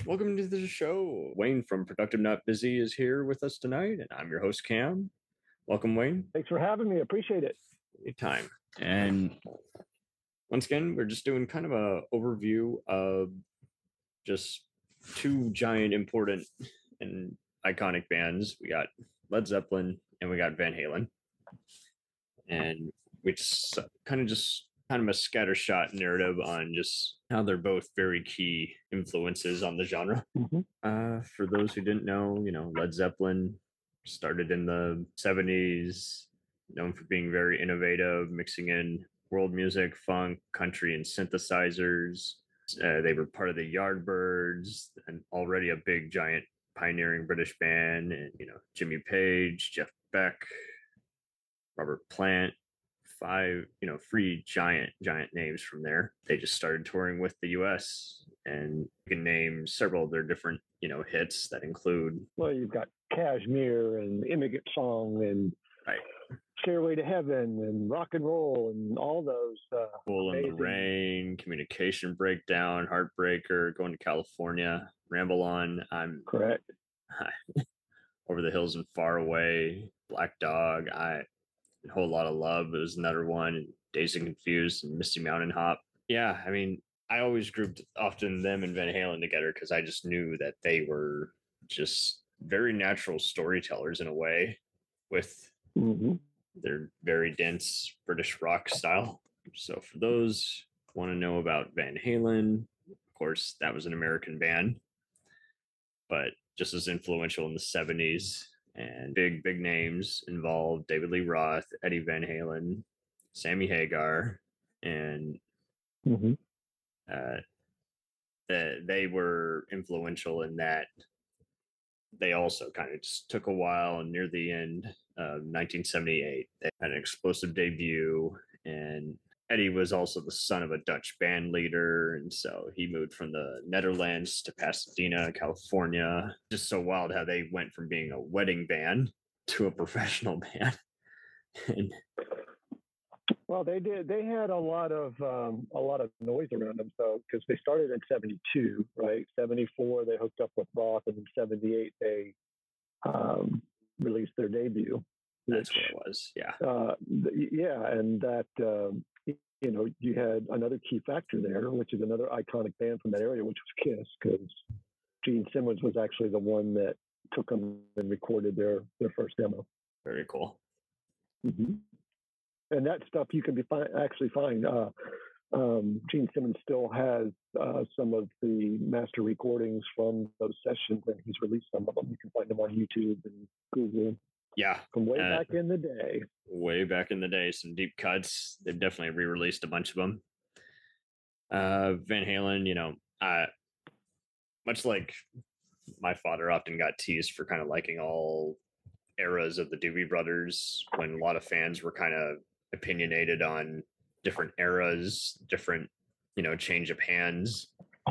Welcome to the show. Wayne from Productive Not Busy is here with us tonight, and I'm your host, Cam. Welcome, Wayne. Thanks for having me. Appreciate it. Anytime. And once again, we're just doing kind of a overview of just two giant, important, and iconic bands. We got Led Zeppelin and we got Van Halen. And it's kind of a scattershot narrative on just how they're both very key influences on the genre. For those who didn't know, Led Zeppelin started in the 70s, known for being very innovative, mixing in world music, funk, country, and synthesizers. They were part of the Yardbirds, and already a big, giant, pioneering British band. And Jimmy Page, Jeff Beck, Robert Plant, three giant names from there. They just started touring with the US, and you can name several of their different hits that include, well, you've got Kashmir and Immigrant Song and right, Stairway to Heaven and Rock and Roll and all those Fool in the Rain, Communication Breakdown, Heartbreaker, Going to California, Ramble On, I'm correct, Over the Hills and Far Away, Black Dog, A Whole Lot of Love was another one, and Dazed and Confused and Misty Mountain Hop. Yeah, I mean, I always grouped often them and Van Halen together because I just knew that they were just very natural storytellers in a way with their very dense British rock style. So for those who want to know about Van Halen, of course, that was an American band, but just as influential in the 70s. And big names involved: David Lee Roth, Eddie Van Halen, Sammy Hagar, and they were influential in that they also kind of just took a while. And near the end of 1978, they had an explosive debut. And Eddie was also the son of a Dutch band leader, and so he moved from the Netherlands to Pasadena, California. Just so wild how they went from being a wedding band to a professional band. Well, they did. They had a lot of noise around them, so because they started in '72, right? '74 they hooked up with Roth, and in '78 they released their debut. That's what it was. Yeah. And that. You had another key factor there, which is another iconic band from that area, which was Kiss, because Gene Simmons was actually the one that took them and recorded their first demo. Very cool. And that stuff you can actually find. Gene Simmons still has some of the master recordings from those sessions, and he's released some of them. You can find them on YouTube and Google. Yeah. From way back in the day. Way back in the day, some deep cuts. They've definitely re-released a bunch of them. Van Halen, much like my father often got teased for kind of liking all eras of the Doobie Brothers, when a lot of fans were kind of opinionated on different eras, different, change of hands.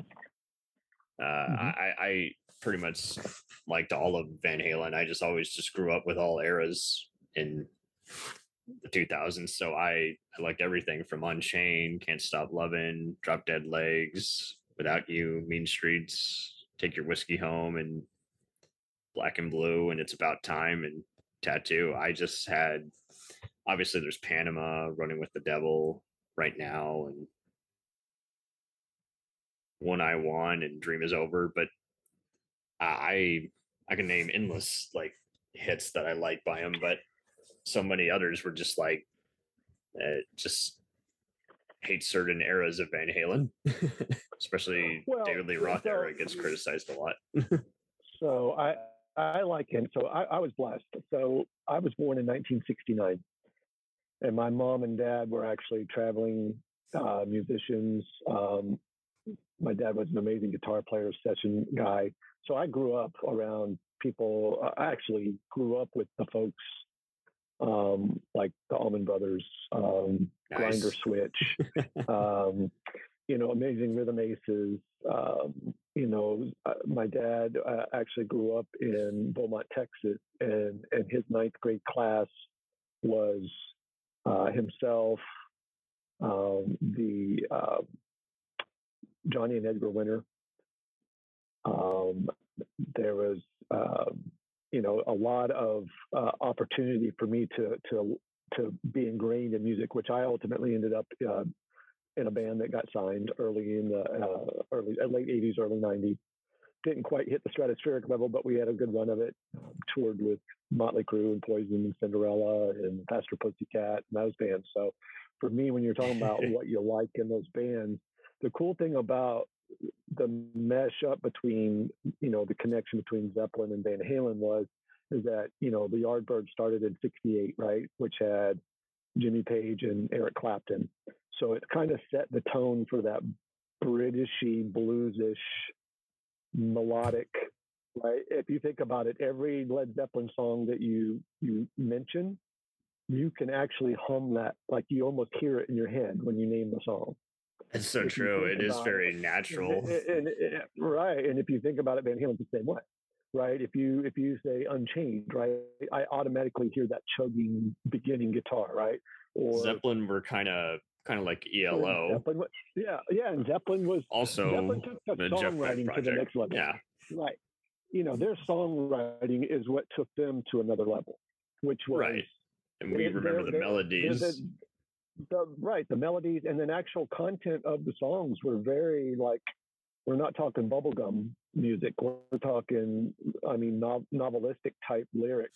I pretty much liked all of Van Halen. I just always just grew up with all eras in the 2000s. So I liked everything from Unchained, Can't Stop Lovin', Drop Dead Legs, Without You, Mean Streets, Take Your Whiskey Home, and Black and Blue, and It's About Time, and Tattoo. I just had, obviously there's Panama, Running with the Devil, Right Now, and One I Want, and Dream Is Over. But I can name endless hits that I like by him, but so many others were just just hate certain eras of Van Halen, especially David Lee Roth era gets criticized a lot. So I like him. So I was blessed. So I was born in 1969, and my mom and dad were actually traveling musicians. My dad was an amazing guitar player, session guy. So I grew up around people. I actually grew up with the folks like the Allman Brothers, Nice. Grinder Switch, Amazing Rhythm Aces. My dad actually grew up in Beaumont, Texas, and his ninth grade class was himself, the Johnny and Edgar Winter, Um, there was, a lot of opportunity for me to be ingrained in music, which I ultimately ended up in a band that got signed early in the late '80s, early '90s. Didn't quite hit the stratospheric level, but we had a good run of it. Toured with Motley Crue and Poison and Cinderella and Pastor Pussycat and those bands. So for me, when you're talking about what you like in those bands, the cool thing about the mesh up between, the connection between Zeppelin and Van Halen is that, the Yardbirds started in '68, right? Which had Jimmy Page and Eric Clapton. So it kind of set the tone for that Britishy, bluesish, melodic, right? If you think about it, every Led Zeppelin song that you mention, you can actually hum that, like you almost hear it in your head when you name the song. It's so If you true. think It is about very it, natural. right? And if you think about it, Van Halen's the same way, right? If you say Unchained, right, I automatically hear that chugging beginning guitar, right? Or Zeppelin were kind of like ELO. Zeppelin, yeah, and Zeppelin Also, took the the Jeff Beck songwriting to the project. next level, Yeah, right? Their songwriting is what took them to another level, which was right. And we remember the they're melodies. the melodies and then actual content of the songs were very like, we're not talking bubblegum music. We're talking, I mean, novelistic type lyrics.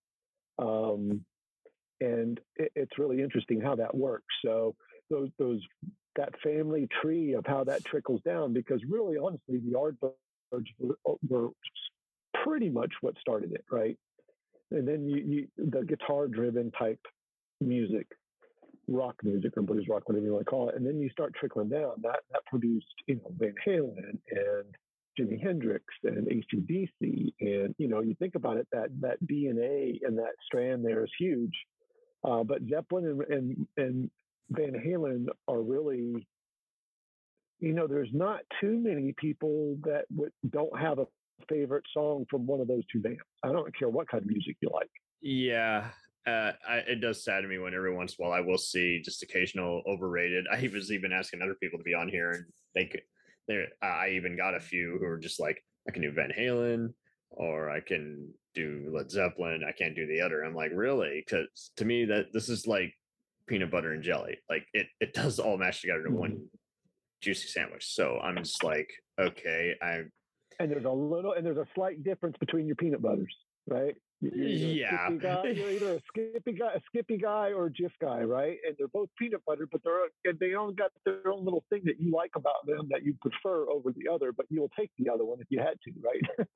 Um, and it's really interesting how that works. So those that family tree of how that trickles down, because really, honestly, the Yardbirds were pretty much what started it, right? And then the guitar driven type music, rock music or blues rock, whatever you want to call it, and then you start trickling down. That produced, Van Halen and Jimi Hendrix and AC/DC, and you think about it, that DNA and that strand there is huge. But Zeppelin and Van Halen are really, there's not too many people that don't have a favorite song from one of those two bands. I don't care what kind of music you like. Yeah, it does sadden me when every once in a while I will see just occasional overrated. I was even asking other people to be on here, and they could. There, I even got a few who are just like, I can do Van Halen, or I can do Led Zeppelin. I can't do the other. I'm like, really? Because to me, that this is like peanut butter and jelly. Like it does all mash together to one juicy sandwich. So I'm just like, okay, And there's a slight difference between your peanut butters, right? You're either a yeah. Skippy guy, a Skippy guy, or a Jif guy, right? And they're both peanut butter, but they all got their own little thing that you like about them that you prefer over the other, but you'll take the other one if you had to, right?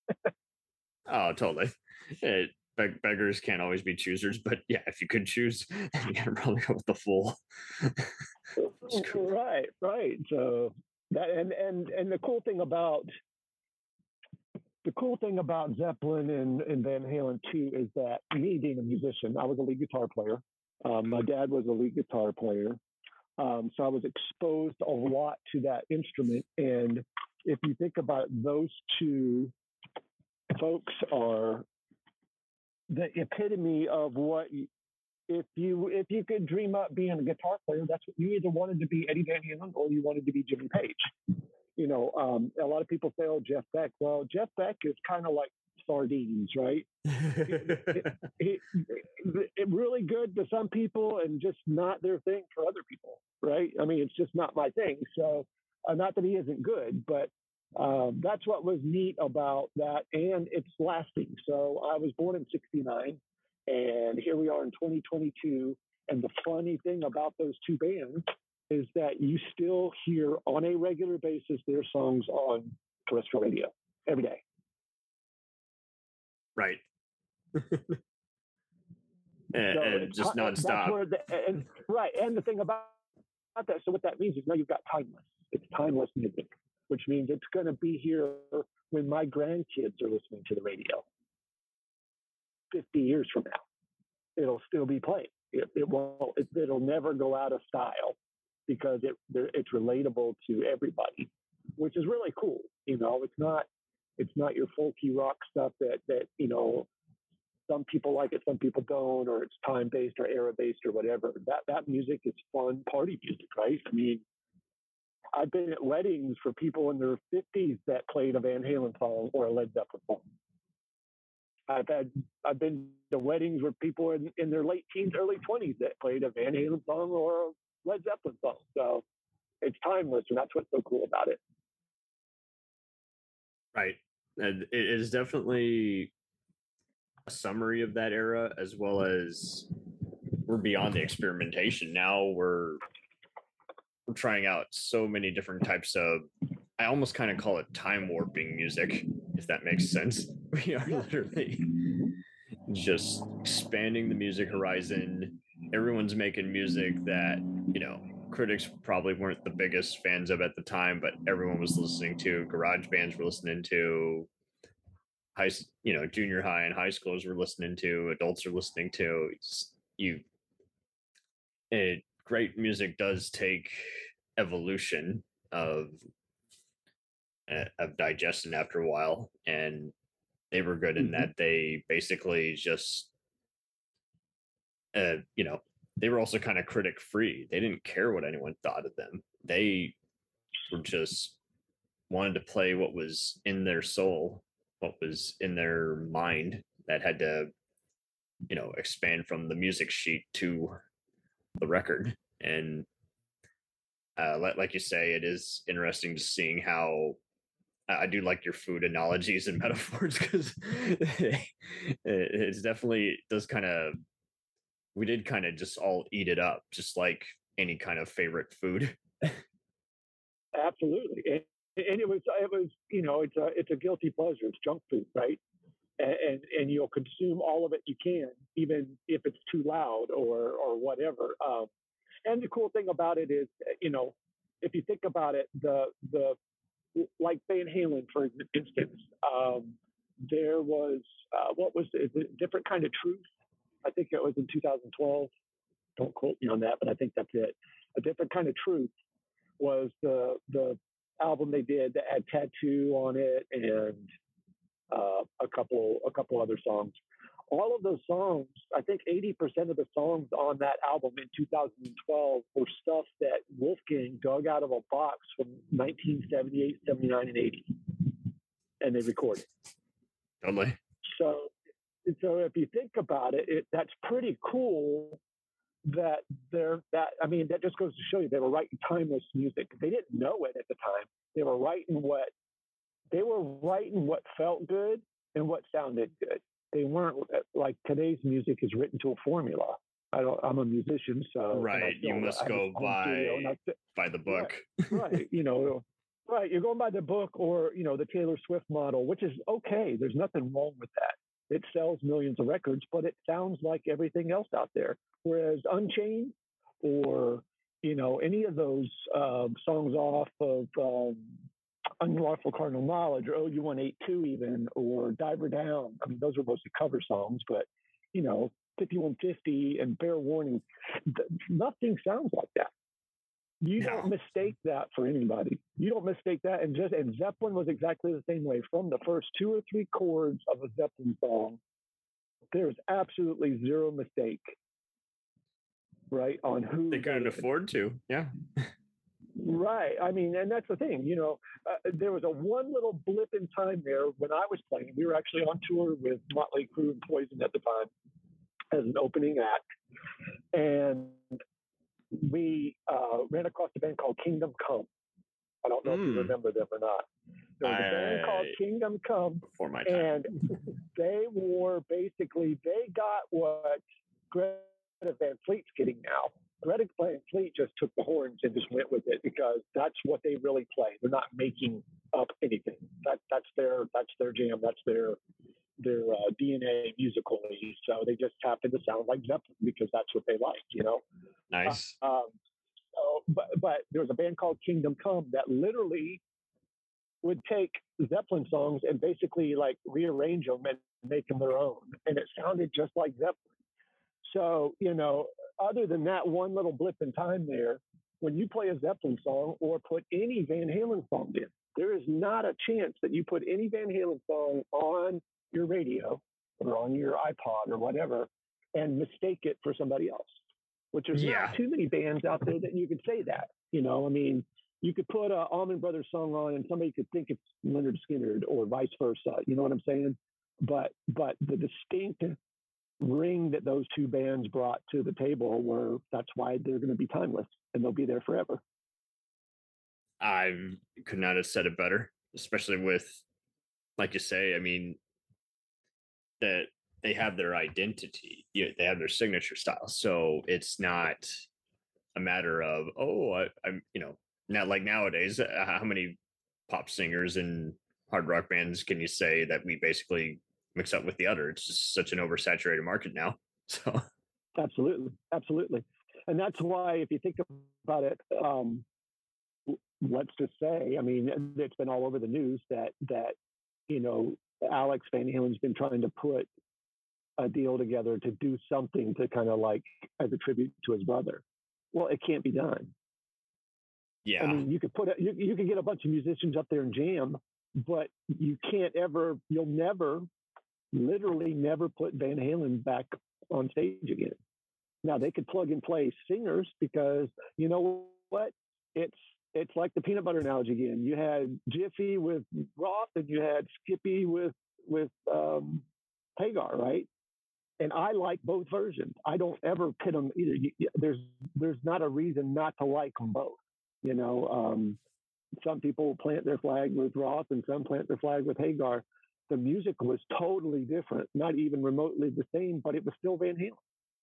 Oh, totally. Beggars can't always be choosers, but yeah, if you could choose, you gotta probably go with the full. Right. So that and the cool thing about Zeppelin and Van Halen too is that me being a musician, I was a lead guitar player. My dad was a lead guitar player, so I was exposed a lot to that instrument. And if you think about it, those two folks are the epitome of what. If you could dream up being a guitar player, that's what you either wanted to be, Eddie Van Halen, or you wanted to be Jimmy Page. A lot of people say, "Oh, Jeff Beck." Well, Jeff Beck is kind of like sardines, right? It really good to some people and just not their thing for other people, right? I mean, it's just not my thing. So, not that he isn't good, but that's what was neat about that, and it's lasting. So, I was born in '69, and here we are in 2022. And the funny thing about those two bands is that you still hear on a regular basis their songs on terrestrial radio every day. Right. So just nonstop. right. And the thing about that, so what that means is now you've got timeless. It's timeless music, which means it's going to be here when my grandkids are listening to the radio. 50 years from now, it'll still be played. It won't. It'll never go out of style because it's relatable to everybody, which is really cool. It's not your folky rock stuff that some people like it, some people don't, or it's time based or era based or whatever. That music is fun party music, right? I mean, I've been at weddings for people in their 50s that played a Van Halen song or a Led Zeppelin song. I've been to weddings where people in their late teens, early 20s that played a Van Halen song or a Led Zeppelin song. So it's timeless, and that's what's so cool about it. Right. And it is definitely a summary of that era, as well as we're beyond the experimentation. Now we're trying out so many different types of, I almost kind of call it time warping music, if that makes sense. We are literally just expanding the music horizon. Everyone's making music that, critics probably weren't the biggest fans of at the time, but everyone was listening to. Garage bands were listening to, junior high and high schoolers were listening to, adults are listening to. Great music does take evolution of digestion after a while, and they were good in that they basically just they were also kind of critic free. They didn't care what anyone thought of them. They were just wanted to play what was in their soul, what was in their mind, that had to expand from the music sheet to the record. And like you say, it is interesting to seeing how I do like your food analogies and metaphors, because it's definitely does kind of, we did kind of just all eat it up, just like any kind of favorite food. Absolutely. And it was it's a guilty pleasure. It's junk food, right? And you'll consume all of it you can, even if it's too loud or whatever. And the cool thing about it is, if you think about it, the like Van Halen, for instance, there was what was it, a different kind of truth. I think it was in 2012. Don't quote me on that, but I think that's it. A different kind of truth was the album they did that had Tattoo on it, and a couple other songs. All of those songs, I think 80% of the songs on that album in 2012 were stuff that Wolfgang dug out of a box from 1978, 79, and 80, and they recorded. Totally. So if you think about it, that's pretty cool. That just goes to show you they were writing timeless music. They didn't know it at the time. They were writing what felt good and what sounded good. They weren't like today's music is written to a formula. I'm a musician, so right. You must go by the book. Right. Right. You're going by the book, or the Taylor Swift model, which is okay. There's nothing wrong with that. It sells millions of records, but it sounds like everything else out there. Whereas Unchained, or any of those songs off of Unlawful Cardinal Knowledge, or OU182 even, or Diver Down. I mean, those are mostly cover songs, but 5150 and Fair Warning, nothing sounds like that. You don't mistake that for anybody. You don't mistake that. And Zeppelin was exactly the same way. From the first 2 or 3 chords of a Zeppelin song, there's absolutely zero mistake, right, on who they couldn't afford to. Yeah. Right. I mean, and that's the thing, there was one little blip in time there when I was playing. We were actually on tour with Motley Crue and Poison at the time as an opening act. And we ran across a band called Kingdom Come. I don't know if you remember them or not. There was a band called Kingdom Come. Before my time. And they got what Greta Van Fleet's getting now. Greta Van Fleet just took the horns and just went with it, because that's what they really play. They're not making up anything. That's their jam. That's their DNA musically. So they just happen to sound like Zeppelin because that's what they like. Nice. But there was a band called Kingdom Come that literally would take Zeppelin songs and basically like rearrange them and make them their own, and it sounded just like Zeppelin. So other than that one little blip in time there, when you play a Zeppelin song or put any Van Halen song in, there is not a chance that you put any Van Halen song on your radio or on your iPod or whatever and mistake it for somebody else, which is not too many bands out there that you could say that. I mean, you could put a Allman Brothers song on, and somebody could think it's Leonard Skinner, or vice versa. You know what I'm saying? But the distinct ring that those two bands brought to the table were that's why they're going to be timeless and they'll be there forever. I could not have said it better, especially with, like you say, I mean, that they have their identity, they have their signature style. So it's not a matter of, oh, I'm, not like nowadays, how many pop singers and hard rock bands can you say that we basically mix up with the other? It's just such an oversaturated market now. So absolutely. And that's why, if you think about it, let's just say, I mean, it's been all over the news that Alex Van Halen's been trying to put a deal together to do something to kind of like as a tribute to his brother. Well, it can't be done. Yeah. I mean, you could you could get a bunch of musicians up there and jam, but you'll never, literally never put Van Halen back on stage again. Now they could plug and play singers because you know what? It's like the peanut butter analogy again. You had Jiffy with Roth and you had Skippy with Hagar, right? And I like both versions. I don't ever pit them either. There's not a reason not to like them both. Some people plant their flag with Roth and some plant their flag with Hagar. The music was totally different, not even remotely the same, but it was still Van Halen.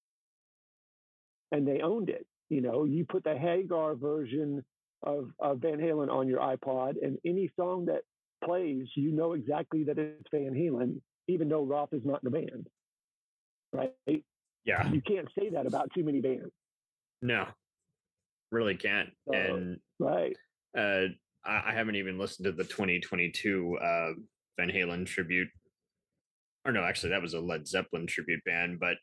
And they owned it. You put the Hagar version of Van Halen on your iPod, and any song that plays, you know exactly that it's Van Halen, even though Roth is not in the band. Right? Yeah. You can't say that about too many bands. No, really can't. And right. I haven't even listened to the 2022 Van Halen tribute. Or no, actually, that was a Led Zeppelin tribute band. But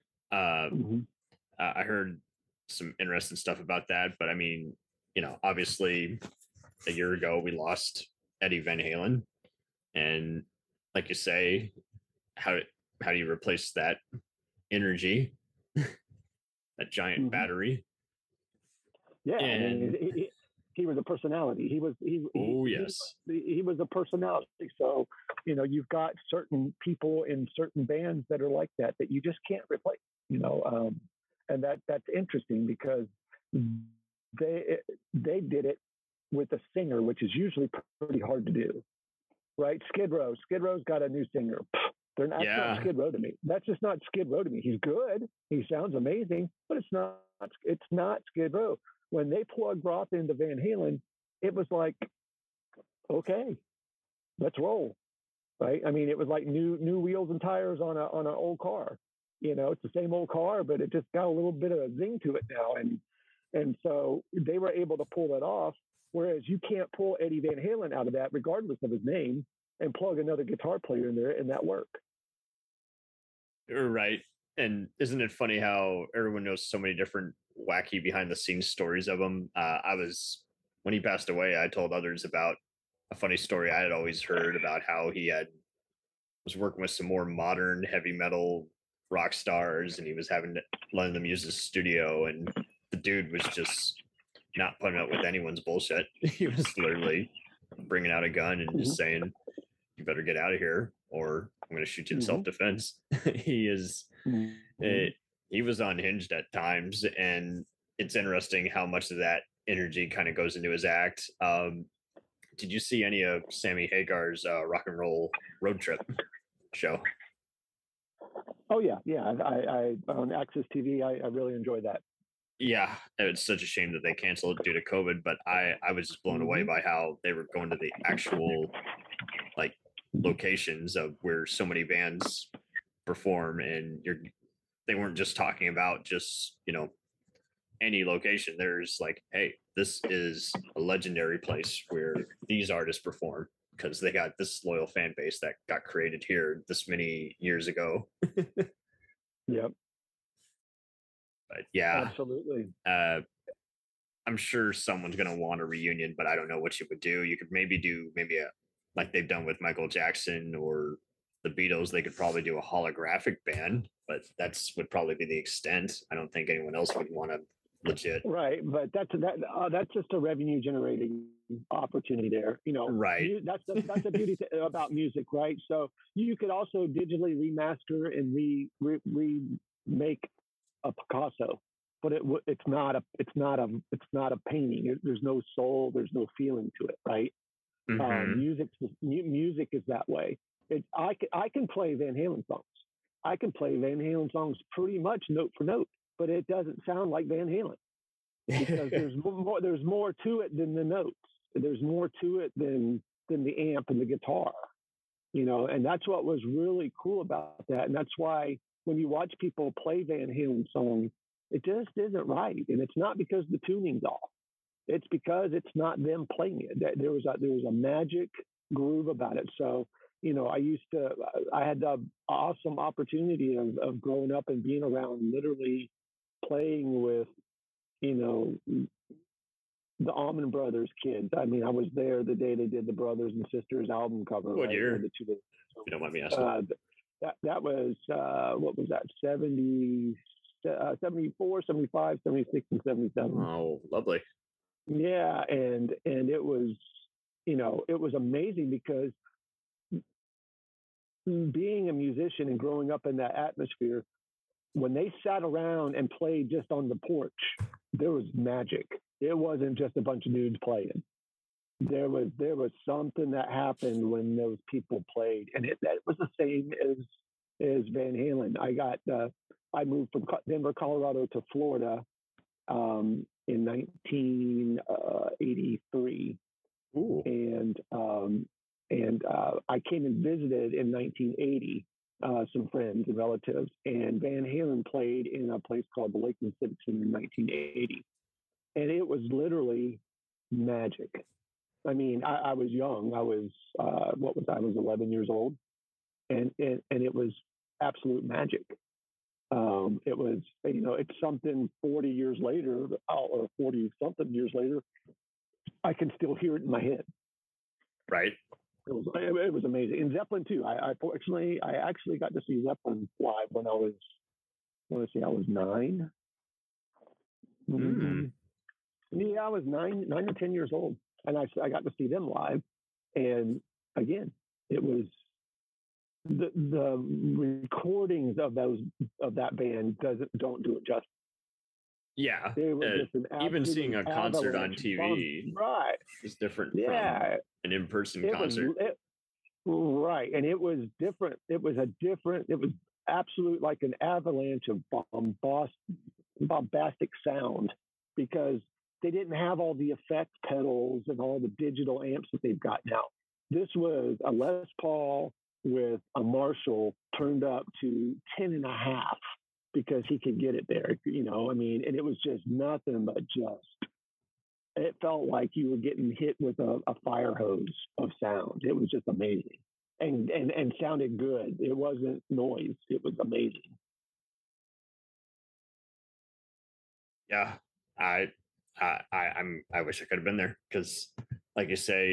I heard some interesting stuff about that. But I mean, obviously, a year ago we lost Eddie Van Halen, and like you say, how do you replace that energy, that giant battery? Yeah, and he was a personality. He was a personality. So you've got certain people in certain bands that are like that you just can't replace. And that's interesting because they did it with a singer, which is usually pretty hard to do, right? Skid Row's got a new singer. That's not Skid Row to me. That's just not Skid Row to me. He's good. He sounds amazing, but it's not Skid Row. When they plugged Roth into Van Halen, it was like, okay, let's roll, right? I mean, it was like new wheels and tires on an old car. It's the same old car, but it just got a little bit of a zing to it now, and so they were able to pull that off. Whereas you can't pull Eddie Van Halen out of that, regardless of his name, and plug another guitar player in there and that work. Right. And isn't it funny how everyone knows so many different wacky behind the scenes stories of him? When he passed away, I told others about a funny story I had always heard about how he was working with some more modern heavy metal rock stars, and he was letting them use his studio, and the dude was just not putting up with anyone's bullshit. He was literally bringing out a gun and just saying, "You better get out of here, or I'm going to shoot you in self-defense." He was unhinged at times, and it's interesting how much of that energy kind of goes into his act. Did you see any of Sammy Hagar's Rock and Roll Road Trip show? Oh yeah. I on Access TV, I really enjoyed that. Yeah, it's such a shame that they canceled it due to COVID, but I was just blown away by how they were going to the actual like locations of where so many bands perform, and they weren't just talking about just any location. There's like, hey, this is a legendary place where these artists perform because they got this loyal fan base that got created here this many years ago. Yep. But yeah, absolutely. I'm sure someone's going to want a reunion, but I don't know what you would do. You could maybe do like they've done with Michael Jackson or the Beatles. They could probably do a holographic band, but would probably be the extent. I don't think anyone else would want to legit. Right, but that's just a revenue generating opportunity there. Right. That's a beauty about music, right? So you could also digitally remaster and remake a Picasso, but it's not a painting. There's no soul. There's no feeling to it, right? Hmm. Music is that way. I can play Van Halen songs. I can play Van Halen songs pretty much note for note, but it doesn't sound like Van Halen because there's more to it than the notes. There's more to it than the amp and the guitar, and that's what was really cool about that. And that's why when you watch people play Van Halen songs, it just isn't right. And it's not because the tuning's off. It's because it's not them playing it. There was a magic groove about it. So, I had the awesome opportunity of growing up and being around literally playing with, you know, the Allman Brothers kids. I mean, I was there the day they did the Brothers and Sisters album cover. What Right? year? The two days. If you don't mind me asking. That was what was that? 70, 74, 75, 76, and 77. Oh, lovely. Yeah, and it was, it was amazing because being a musician and growing up in that atmosphere, when they sat around and played just on the porch, there was magic. It wasn't just a bunch of dudes playing. There was something that happened when those people played, and that was the same as Van Halen. I moved from Denver, Colorado to Florida in 1983, Ooh. and I came and visited in 1980 some friends and relatives, and Van Halen played in a place called the Lakeland Civic Center in 1980, and it was literally magic. I mean, I was young. I was what was I? I was 11 years old, and it was absolute magic. It was, it's something 40 years later, or 40 something years later, I can still hear it in my head. Right. It was amazing. And Zeppelin too. I actually got to see Zeppelin live when I was, I want to say I was 9. Mm. Yeah, I was 9 or 10 years old, and I got to see them live. And again, it was the recordings of that band don't do it justice. Yeah. They were just an Even seeing a concert on avalanche TV right? is different Yeah, from an in-person it concert. right, and it was different. It was absolute like an avalanche of bombastic sound because they didn't have all the effect pedals and all the digital amps that they've got now. This was a Les Paul with a Marshall turned up to 10 and a half because he could get it there, I mean, and it was just nothing but it felt like you were getting hit with a fire hose of sound. It was just amazing and sounded good. It wasn't noise. It was amazing. Yeah. I wish I could have been there because, like you say,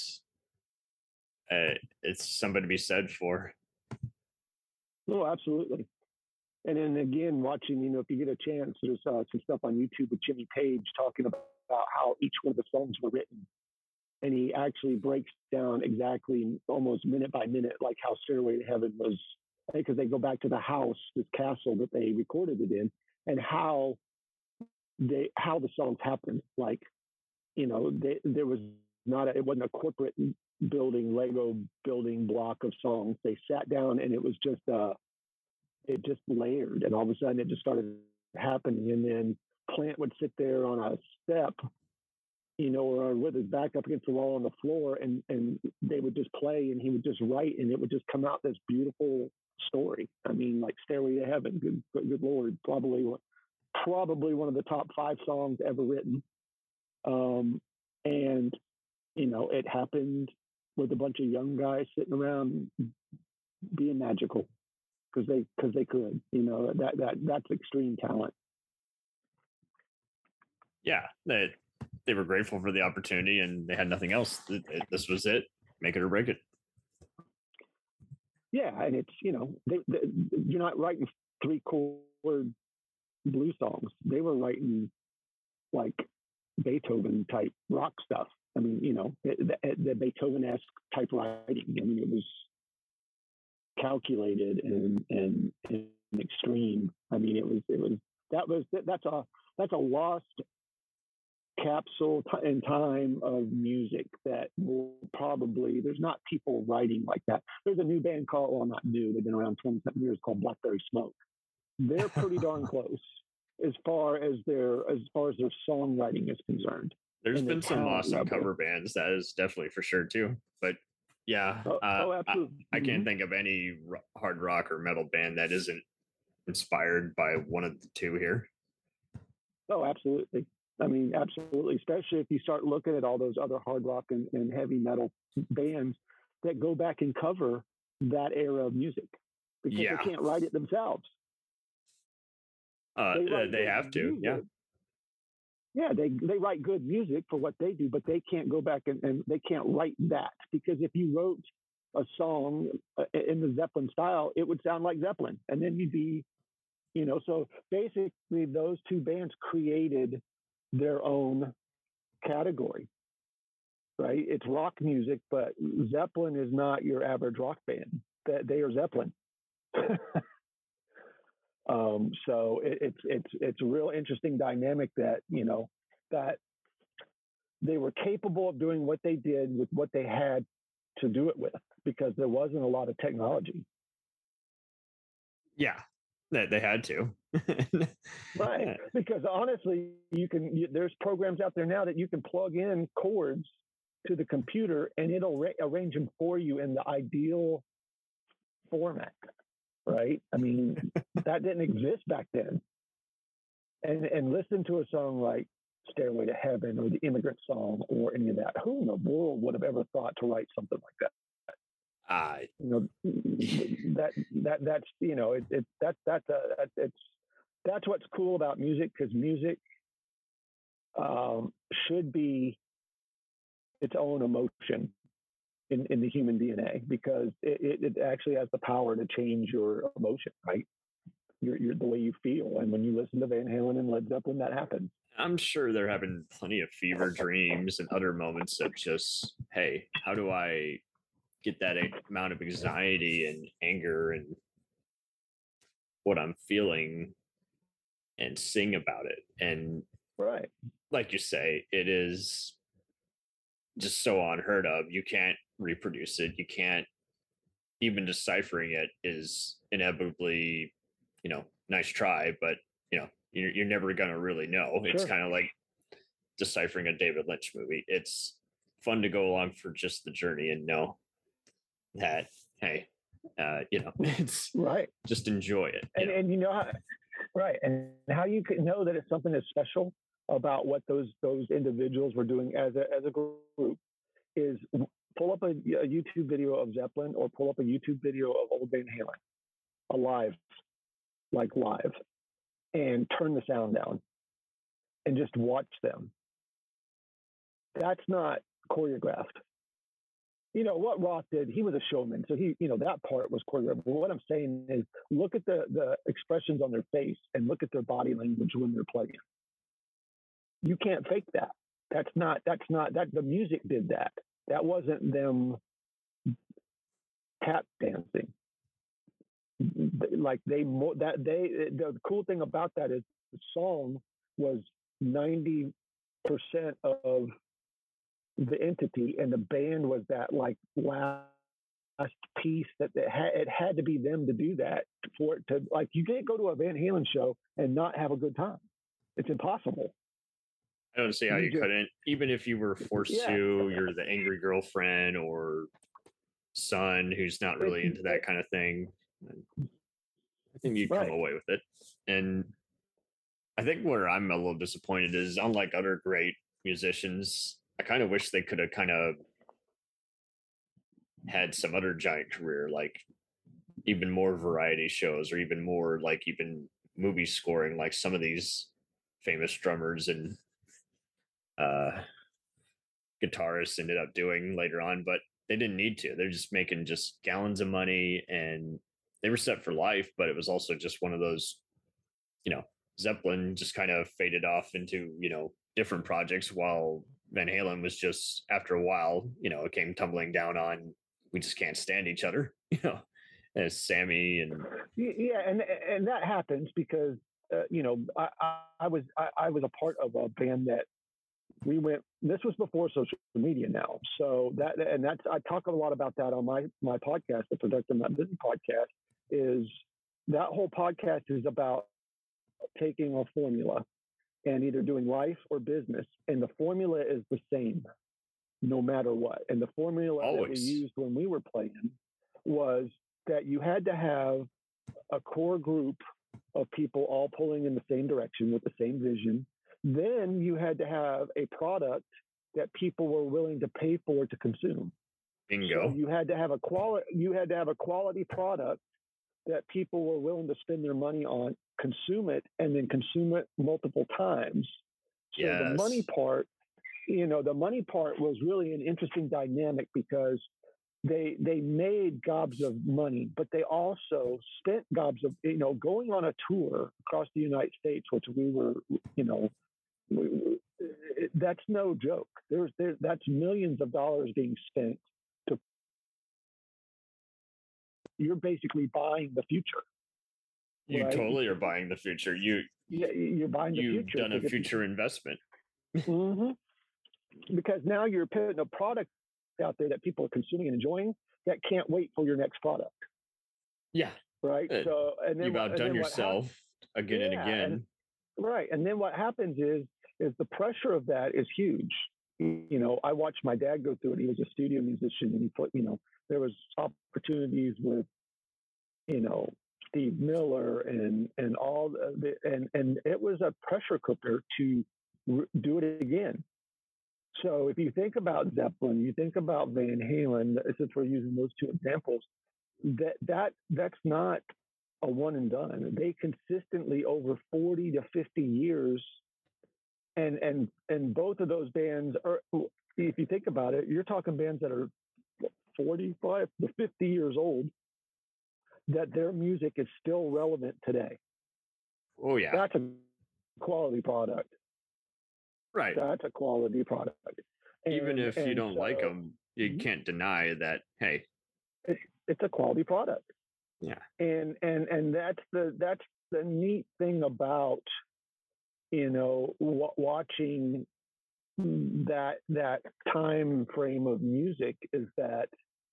it's something to be said for. No, absolutely. And then again, watching, if you get a chance, there's some stuff on YouTube with Jimmy Page talking about how each one of the songs were written. And he actually breaks down exactly, almost minute by minute, like how Stairway to Heaven was, because they go back to the house, this castle that they recorded it in, and how the songs happened. Like, there was it wasn't a corporate Lego building block of songs. They sat down and it was just it just layered, and all of a sudden it just started happening. And then Plant would sit there on a step, or with his back up against the wall on the floor, and they would just play, and he would just write, and it would just come out this beautiful story. I mean, like Stairway to Heaven, good Lord, probably one of the top 5 songs ever written. And it happened with a bunch of young guys sitting around being magical because they could. That's extreme talent. Yeah, they were grateful for the opportunity and they had nothing else. This was it. Make it or break it. Yeah, and it's you're not writing 3-chord blues songs. They were writing like Beethoven type rock stuff. I mean, the Beethoven-esque type writing. I mean, it was calculated and extreme. I mean, that's a lost capsule in time of music that will probably, there's not people writing like that. There's a new band called, well, not new, they've been around 20 something years, called Blackberry Smoke. They're pretty darn close as far as their songwriting is concerned. There's been some awesome cover bands, that is definitely for sure too. But yeah, absolutely. I can't think of any hard rock or metal band that isn't inspired by one of the two here. Oh, absolutely. I mean, absolutely. Especially if you start looking at all those other hard rock and heavy metal bands that go back and cover that era of music because they can't write it themselves. They have to. Music. Yeah, they write good music for what they do, but they can't go back and they can't write that, because if you wrote a song in the Zeppelin style, it would sound like Zeppelin, and then you'd be, so basically those two bands created their own category, right? It's rock music, but Zeppelin is not your average rock band. They are Zeppelin. So it's a real interesting dynamic that, that they were capable of doing what they did with what they had to do it with, because there wasn't a lot of technology. Yeah, they had to. Right. Because honestly, there's programs out there now that you can plug in chords to the computer and it'll arrange them for you in the ideal format. Right. I mean, that didn't exist back then. And listen to a song like Stairway to Heaven or the Immigrant Song or any of that. Who in the world would have ever thought to write something like that? That's what's cool about music, because music should be its own emotion in the human DNA, because it actually has the power to change your emotion, right? Your the way you feel. And when you listen to Van Halen and Led Zeppelin, that happens. I'm sure they're having plenty of fever dreams and other moments of just, hey, how do I get that amount of anxiety and anger and what I'm feeling and sing about it? And right, like you say, it is just so unheard of. You can't reproduce it. You can't, even deciphering it is inevitably, nice try, but you're never gonna really know. It's kind of like deciphering a David Lynch movie. It's fun to go along for just the journey and know that, hey, it's right. Just enjoy it. And right. And how you can know that it's something that's special about what those individuals were doing as a group is pull up a YouTube video of Zeppelin, or pull up a YouTube video of old Van Halen, live, and turn the sound down and just watch them. That's not choreographed. What Roth did, he was a showman, so he, that part was choreographed. But what I'm saying is, look at the expressions on their face and look at their body language when they're playing. You can't fake that. That's not the music did that. That wasn't them tap dancing. Like the cool thing about that is the song was 90% of the entity, and the band was that like last piece that it had to be them to do that, for it to, like, you can't go to a Van Halen show and not have a good time. It's impossible. I don't see how you couldn't, even if you were forced to. You're the angry girlfriend or son who's not really into that kind of thing. I think you'd come away with it. And I think where I'm a little disappointed is, unlike other great musicians, I kind of wish they could have kind of had some other giant career, like even more variety shows, or even more like even movie scoring, like some of these famous drummers and guitarists ended up doing later on. But they didn't need to. They're just making just gallons of money, and they were set for life. But it was also just one of those, Zeppelin just kind of faded off into, different projects, while Van Halen was just, after a while, it came tumbling down on, we just can't stand each other, as Sammy and Yeah, and that happens because I was a part of a band that we went. This was before social media now, so that's I talk a lot about that on my podcast, the Productive Not Busy podcast. Is that whole podcast is about taking a formula and either doing life or business, and the formula is the same no matter what. And the formula that we always. used when we were playing was that you had to have a core group of people all pulling in the same direction with the same vision. Then you had to have a product that people were willing to pay for to consume. Bingo. So you had to have a quality product that people were willing to spend their money on, consume it, and then consume it multiple times. So Yes. the money part was really an interesting dynamic because they made gobs of money, but they also spent gobs of, going on a tour across the United States, which we were, that's no joke. That's millions of dollars being spent. You're basically buying the future. You right? totally are buying the future. You're buying the You've future. done a future investment. Mm-hmm. Because now you're putting a product out there that people are consuming and enjoying that can't wait for your next product. Yeah. Right. So, and then you've outdone yourself again and again. Right. And then what happens is the pressure of that is huge. I watched my dad go through it. He was a studio musician, and he put, there was opportunities with, Steve Miller and all the, and it was a pressure cooker to do it again. So if you think about Zeppelin, you think about Van Halen, since we're using those two examples, that's not a one and done. They consistently over 40 to 50 years, and both of those bands are, if you think about it, you're talking bands that are 45 to 50 years old, that their music is still relevant today. Oh yeah. That's a quality product. Right. That's a quality product. Even if you don't like them, you can't deny that, hey, it's a quality product. Yeah. And that's the neat thing about, watching that time frame of music is that,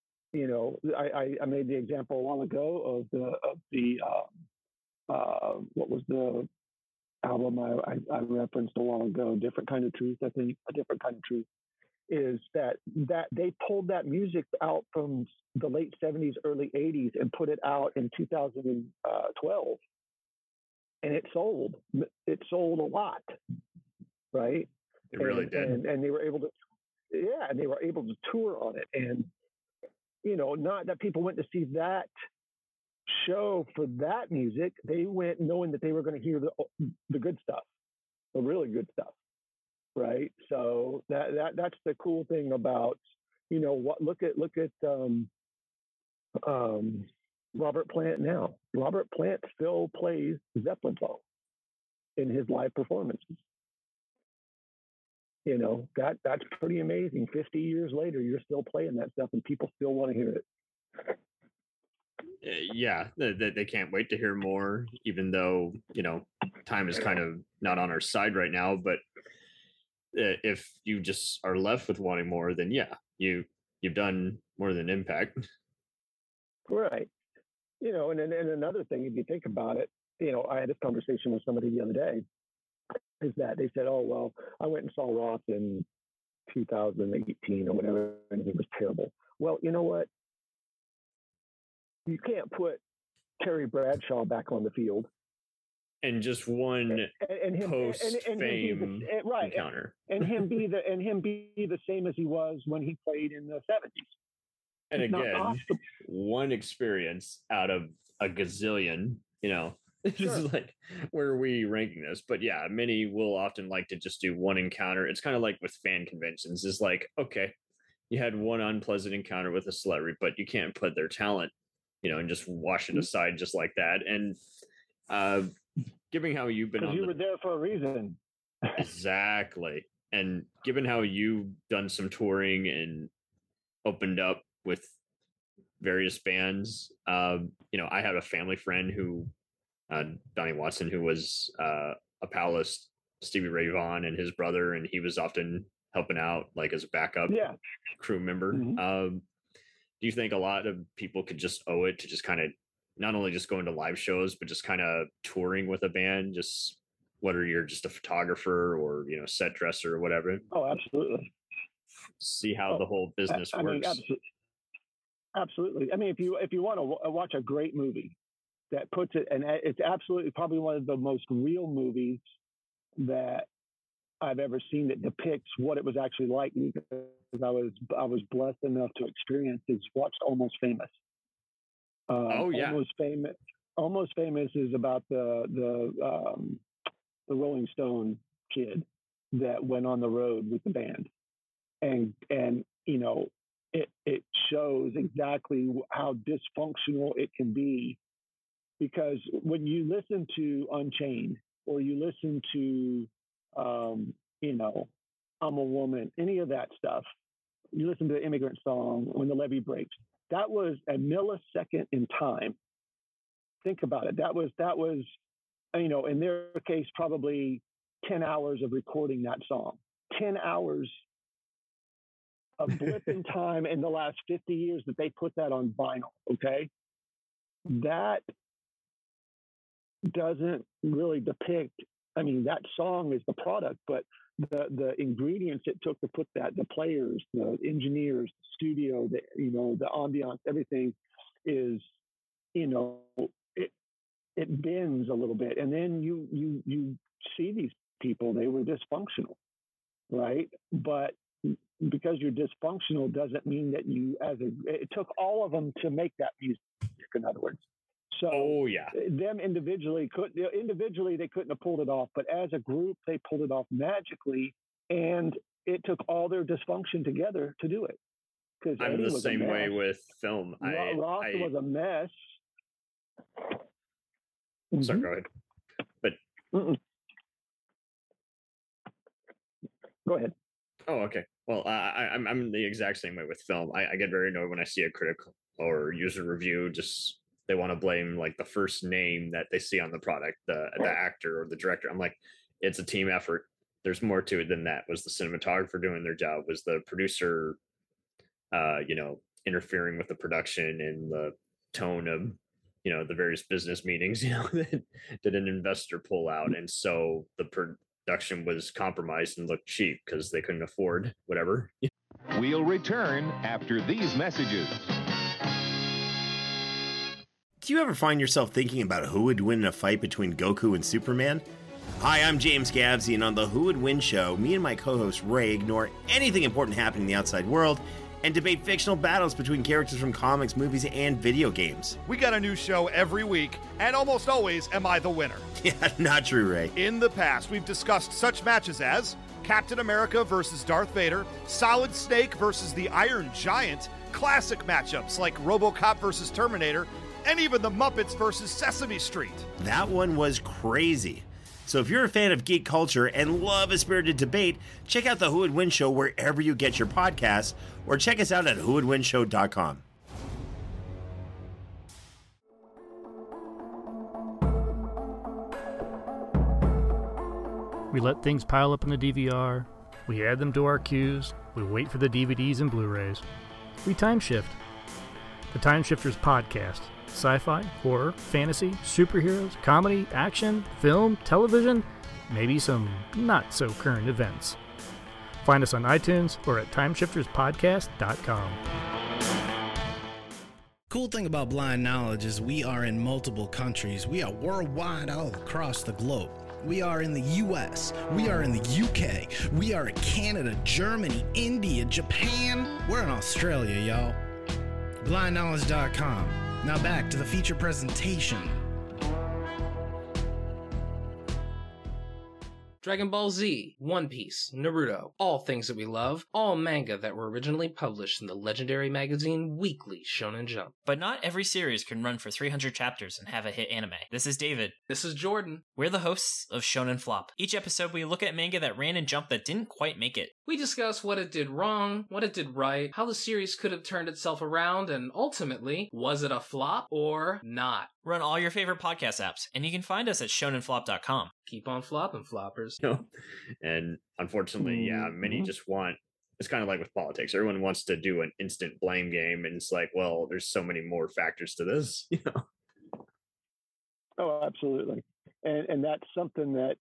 I made the example a while ago of the what was the album I referenced a while ago, Different Kind of Truth. I think A Different Kind of Truth is that they pulled that music out from the late 70s, early 80s and put it out in 2012. And it sold a lot, right? It really did. And they were able to tour on it. And, not that people went to see that show for that music. They went knowing that they were going to hear the good stuff, the really good stuff. Right. So that's the cool thing about, look at Robert Plant now. Robert Plant still plays Zeppelin songs in his live performances. That's pretty amazing. 50 years later, you're still playing that stuff and people still want to hear it. Yeah, they can't wait to hear more, even though, time is kind of not on our side right now. But if you just are left with wanting more, then yeah, you've done more than impact. Right. And another thing, if you think about it, I had this conversation with somebody the other day, is that they said, oh, well, I went and saw Roth in 2018 or whatever, and it was terrible. Well, you know what? You can't put Terry Bradshaw back on the field. And just one post-fame encounter. And him be the same as he was when he played in the 70s. And again, one experience out of a gazillion, this is like, where are we ranking this? But yeah, many will often like to just do one encounter. It's kind of like with fan conventions. It's like, okay, you had one unpleasant encounter with a celebrity, but you can't put their talent, and just wash it aside just like that. And given how you've been Because on you the were there for a reason. exactly, and given how you've done some touring and opened up with various bands, I had a family friend who, Donnie Watson, who was a pal of Stevie Ray Vaughan and his brother, and he was often helping out like as a backup Yeah. crew member. Do you think a lot of people could just owe it to just kind of not only just going to live shows, but just kind of touring with a band, just whether you're just a photographer or, set dresser or whatever, Oh, absolutely. see how the whole business I mean, works? absolutely. I mean, if you want to watch a great movie that puts it, and it's absolutely probably one of the most real movies that I've ever seen that depicts what it was actually like, because I was blessed enough to experience is watched Almost Famous. Oh yeah. Almost Famous is about the Rolling Stone kid that went on the road with the band, and it shows exactly how dysfunctional it can be, because when you listen to Unchained or you listen to I'm a Woman, any of that stuff, you listen to the Immigrant Song, When the Levee Breaks, that was a millisecond in time. Think about it. That was in their case, probably 10 hours of recording that song. 10 hours of blip in time in the last 50 years that they put that on vinyl, okay? That doesn't really depict, I mean, that song is the product, but the ingredients it took to put that, the players, the engineers, the studio, the ambiance, everything is, it bends a little bit. And then you see these people, they were dysfunctional, right? But because you're dysfunctional doesn't mean that it took all of them to make that music, in other words. So them individually they couldn't have pulled it off, but as a group they pulled it off magically, and it took all their dysfunction together to do it. Because I'm the same way with film. Ross was a mess. Sorry, go ahead. But go ahead. Oh, okay. Well, I'm the exact same way with film. I get very annoyed when I see a critic or user review, just they want to blame like the first name that they see on the product, the actor or the director. I'm like, it's a team effort. There's more to it than that. Was the cinematographer doing their job? Was the producer, interfering with the production and the tone of, the various business meetings, that did an investor pull out? And so the production was compromised and looked cheap because they couldn't afford whatever. We'll return after these messages. Do you ever find yourself thinking about who would win in a fight between Goku and Superman? Hi, I'm James Gavsey, and on the Who Would Win show, me and my co-host Ray ignore anything important happening in the outside world and debate fictional battles between characters from comics, movies, and video games. We got a new show every week, and almost always am I the winner. Yeah, not true, Ray. In the past, we've discussed such matches as Captain America versus Darth Vader, Solid Snake versus the Iron Giant, classic matchups like RoboCop versus Terminator, and even the Muppets versus Sesame Street. That one was crazy. So if you're a fan of geek culture and love a spirited debate, check out the Who Would Win show wherever you get your podcasts, or check us out at whowouldwinshow.com. We let things pile up in the DVR, we add them to our queues, we wait for the DVDs and Blu-rays. We time shift. The Time Shifters Podcast. Sci-fi, horror, fantasy, superheroes, comedy, action, film, television, maybe some not-so-current events. Find us on iTunes or at timeshifterspodcast.com. Cool thing about Blind Knowledge is we are in multiple countries. We are worldwide all across the globe. We are in the US, we are in the UK, we are in Canada, Germany, India, Japan. We're in Australia, y'all. BlindKnowledge.com. Now back to the feature presentation. Dragon Ball Z, One Piece, Naruto, all things that we love, all manga that were originally published in the legendary magazine Weekly Shonen Jump. But not every series can run for 300 chapters and have a hit anime. This is David. This is Jordan. We're the hosts of Shonen Flop. Each episode we look at manga that ran in Jump that didn't quite make it. We discuss what it did wrong, what it did right, how the series could have turned itself around, and ultimately, was it a flop or not? We're on all your favorite podcast apps, and you can find us at shonenflop.com. Keep on flopping, floppers. And unfortunately, yeah, many just want, it's kind of like with politics. Everyone wants to do an instant blame game, and it's like, well, there's so many more factors to this, Oh, absolutely. And that's something that,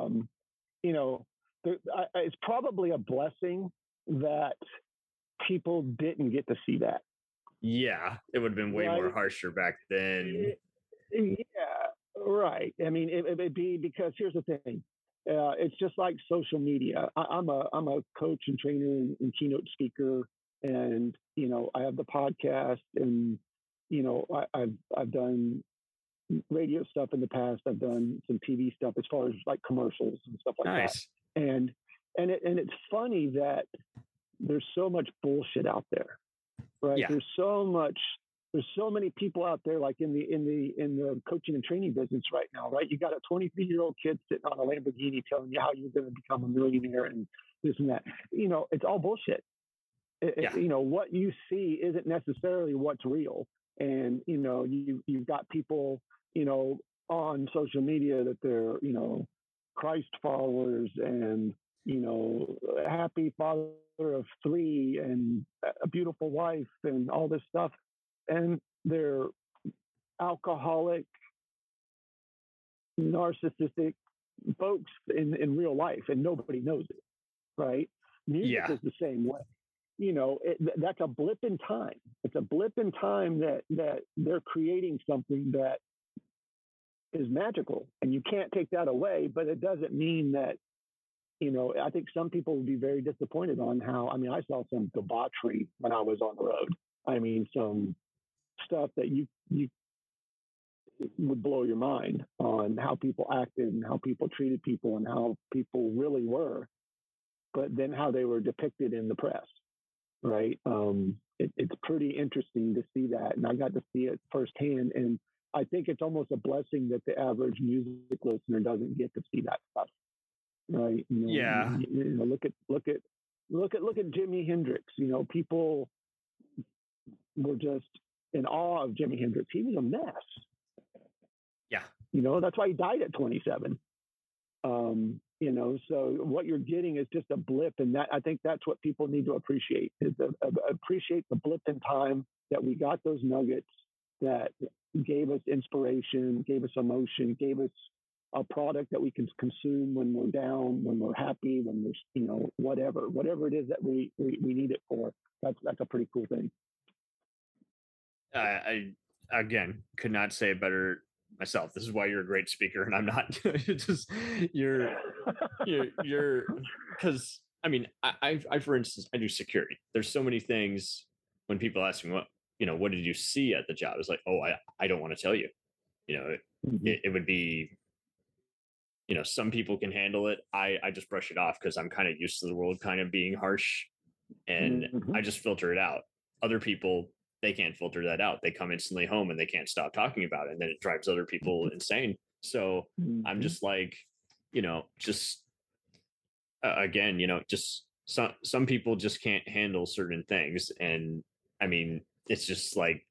it's probably a blessing that people didn't get to see that. Yeah, it would have been way more harsher back then. Yeah, right. I mean, it'd be, because here's the thing. It's just like social media. I'm a coach and trainer and keynote speaker, and I have the podcast, and I've done radio stuff in the past. I've done some TV stuff as far as like commercials and stuff like that. And it's funny that there's so much bullshit out there, right? Yeah. There's so many people out there, like in the coaching and training business right now, right? You got a 23-year-old kid sitting on a Lamborghini telling you how you're going to become a millionaire and this and that. It's all bullshit. What you see isn't necessarily what's real. And, you've got people, on social media that they're, Christ followers and, happy father of 3 and a beautiful wife and all this stuff. And they're alcoholic, narcissistic folks in real life, and nobody knows it, right? Music is the same way. That's a blip in time. It's a blip in time that they're creating something that is magical, and you can't take that away. But it doesn't mean that, I think some people would be very disappointed on how, I saw some debauchery when I was on the road. Some stuff that you would blow your mind on how people acted and how people treated people and how people really were, but then how they were depicted in the press. Right. It's pretty interesting to see that. And I got to see it firsthand. And I think it's almost a blessing that the average music listener doesn't get to see that stuff. Right. Look at Jimi Hendrix. People were just in awe of Jimi Hendrix. He was a mess. Yeah. That's why he died at 27. So what you're getting is just a blip, and that, I think that's what people need to appreciate, is appreciate the blip in time that we got those nuggets that gave us inspiration, gave us emotion, gave us a product that we can consume when we're down, when we're happy, when we're, whatever it is that we need it for. That's a pretty cool thing. I, again, could not say it better myself. This is why you're a great speaker and I'm not. you're because I for instance, I do security. There's so many things when people ask me what did you see at the job? It's like, I don't want to tell you. It would be, some people can handle it. I just brush it off because I'm kind of used to the world kind of being harsh, and I just filter it out. Other people, they can't filter that out. They come instantly home and they can't stop talking about it. And then it drives other people insane. So I'm just like, again, just some people just can't handle certain things. And it's just like,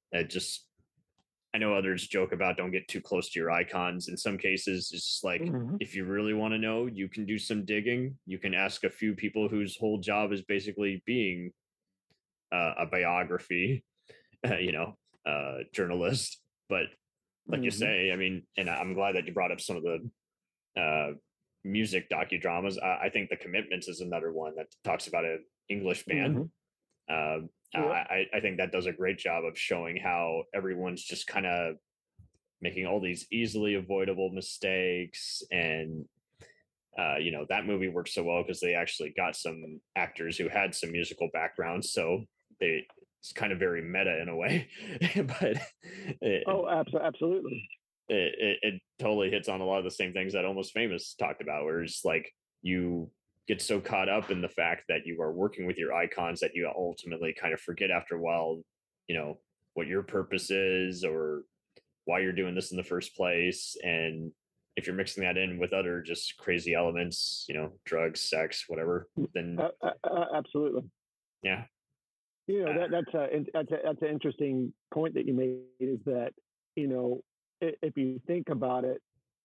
I know others joke about don't get too close to your icons. In some cases, it's just like, if you really want to know, you can do some digging. You can ask a few people whose whole job is basically being a biography, journalist. But like you say, and I'm glad that you brought up some of the music docudramas. I think The Commitments is another one that talks about an English band. I think that does a great job of showing how everyone's just kind of making all these easily avoidable mistakes. And that movie works so well because they actually got some actors who had some musical backgrounds, so it's kind of very meta in a way. But absolutely. it totally hits on a lot of the same things that Almost Famous talked about, where it's like you get so caught up in the fact that you are working with your icons that you ultimately kind of forget after a while, what your purpose is or why you're doing this in the first place. And if you're mixing that in with other just crazy elements, drugs, sex, whatever, then absolutely. Yeah. That's an interesting point that you made, is that, if you think about it,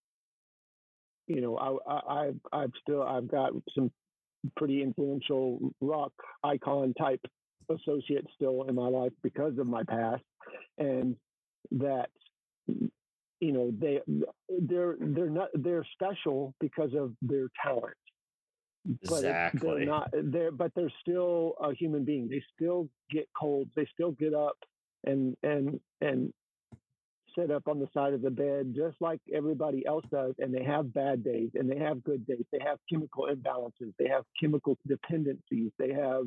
I've got some pretty influential rock icon type associates still in my life because of my past, and that they're special because of their talent. Exactly. But they're still a human being. They still get colds. They still get up and sit up on the side of the bed just like everybody else does. And they have bad days and they have good days. They have chemical imbalances. They have chemical dependencies. They have,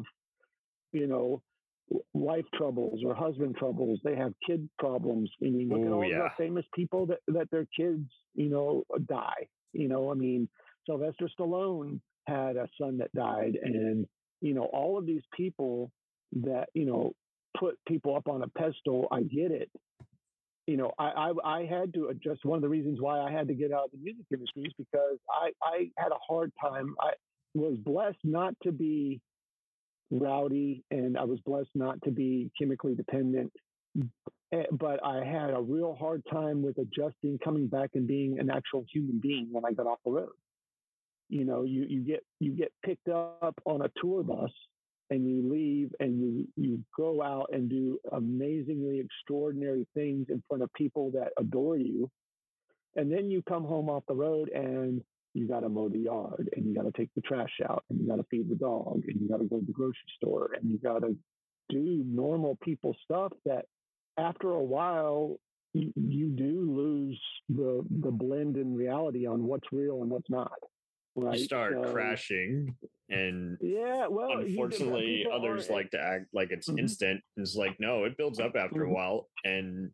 wife troubles or husband troubles. They have kid problems. I mean, look at all the famous people that their kids, die. Sylvester Stallone had a son that died, and all of these people that put people up on a pedestal. I get it. I had to adjust. One of the reasons why I had to get out of the music industry is because I had a hard time. I was blessed not to be rowdy, and I was blessed not to be chemically dependent, but I had a real hard time with adjusting, coming back and being an actual human being when I got off the road. You get picked up on a tour bus and you leave and you go out and do amazingly extraordinary things in front of people that adore you. And then you come home off the road and you got to mow the yard, and you got to take the trash out, and you got to feed the dog, and you got to go to the grocery store, and you got to do normal people stuff that after a while you do lose the blend in reality on what's real and what's not. Right? You start crashing, and unfortunately others like to act like it's instant. It's like, no, it builds up after a while, and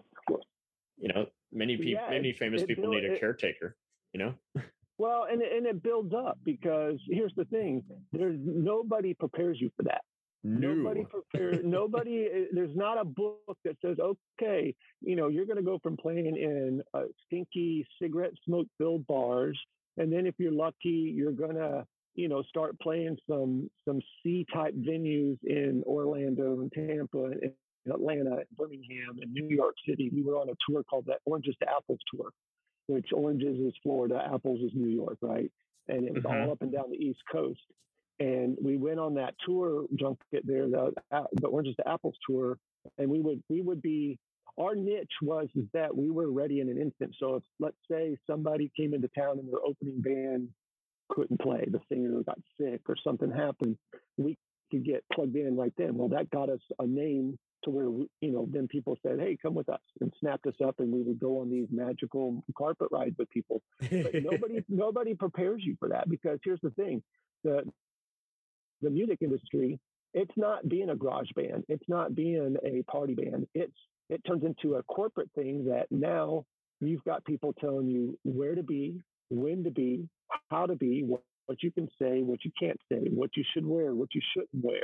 many famous people need a caretaker. Well, and it builds up, because here's the thing: nobody prepares you for that. No. Nobody. There's not a book that says, okay, you're going to go from playing in stinky cigarette smoke filled bars, and then if you're lucky, you're going to start playing some C type venues in Orlando and Tampa and Atlanta and Birmingham and New York City. We were on a tour called the Oranges to Apples tour, which Oranges is Florida, Apples is New York, right? And it was all up and down the East Coast. And we went on that tour junket there, the Oranges to Apples tour, and we would be, our niche was that we were ready in an instant. So if, let's say, somebody came into town and their opening band couldn't play, the singer got sick or something happened, we could get plugged in right then. Well, that got us a name to where, then people said, hey, come with us, and snapped us up, and we would go on these magical carpet rides with people. But nobody prepares you for that, because here's the thing, the music industry, it's not being a garage band. It's not being a party band. It turns into a corporate thing that now you've got people telling you where to be, when to be, how to be, what you can say, what you can't say, what you should wear, what you shouldn't wear.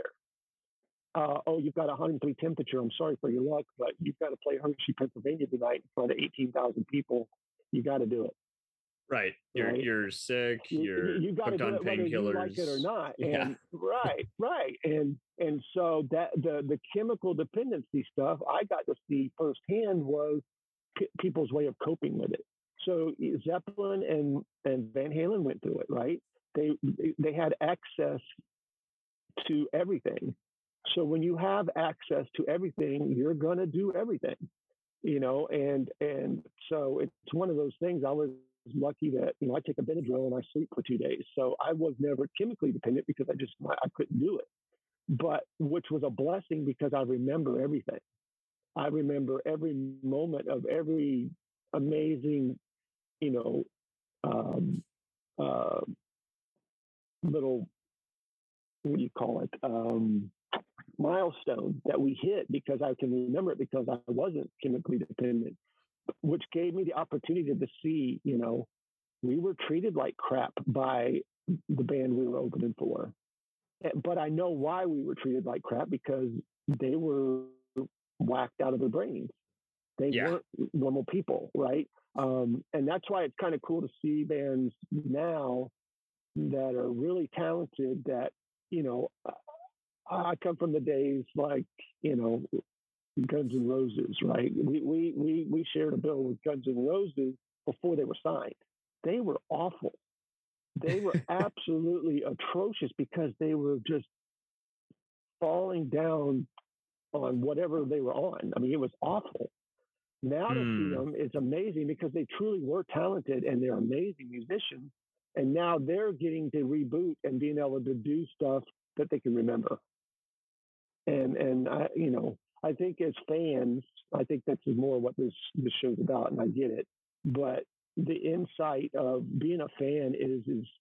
You've got 103 temperature. I'm sorry for your luck, but you've got to play Hershey, Pennsylvania tonight in front of 18,000 people. You got to do it. Right. You're sick. You're hooked on painkillers. You like it or not. And, yeah. Right. And so that the chemical dependency stuff I got to see firsthand was people's way of coping with it. So Zeppelin and Van Halen went through it, right? They had access to everything. So when you have access to everything, you're going to do everything, and so it's one of those things. I was lucky that, I take a Benadryl and I sleep for 2 days. So I was never chemically dependent because I couldn't do it, but which was a blessing because I remember everything. I remember every moment of every amazing, little, what do you call it? Milestone that we hit, because I can remember it because I wasn't chemically dependent. which gave me the opportunity to see, we were treated like crap by the band we were opening for. But I know why we were treated like crap, because they were whacked out of their brains. They weren't normal people, right? And that's why it's kind of cool to see bands now that are really talented that, I come from the days like, Guns N' Roses, right? We shared a bill with Guns N' Roses before they were signed. They were awful. They were absolutely atrocious because they were just falling down on whatever they were on. I mean, it was awful. Now to see them, it's amazing because they truly were talented and they're amazing musicians. And now they're getting to reboot and being able to do stuff that they can remember. And I think as fans, I think that's more what this show's about, and I get it. But the insight of being a fan is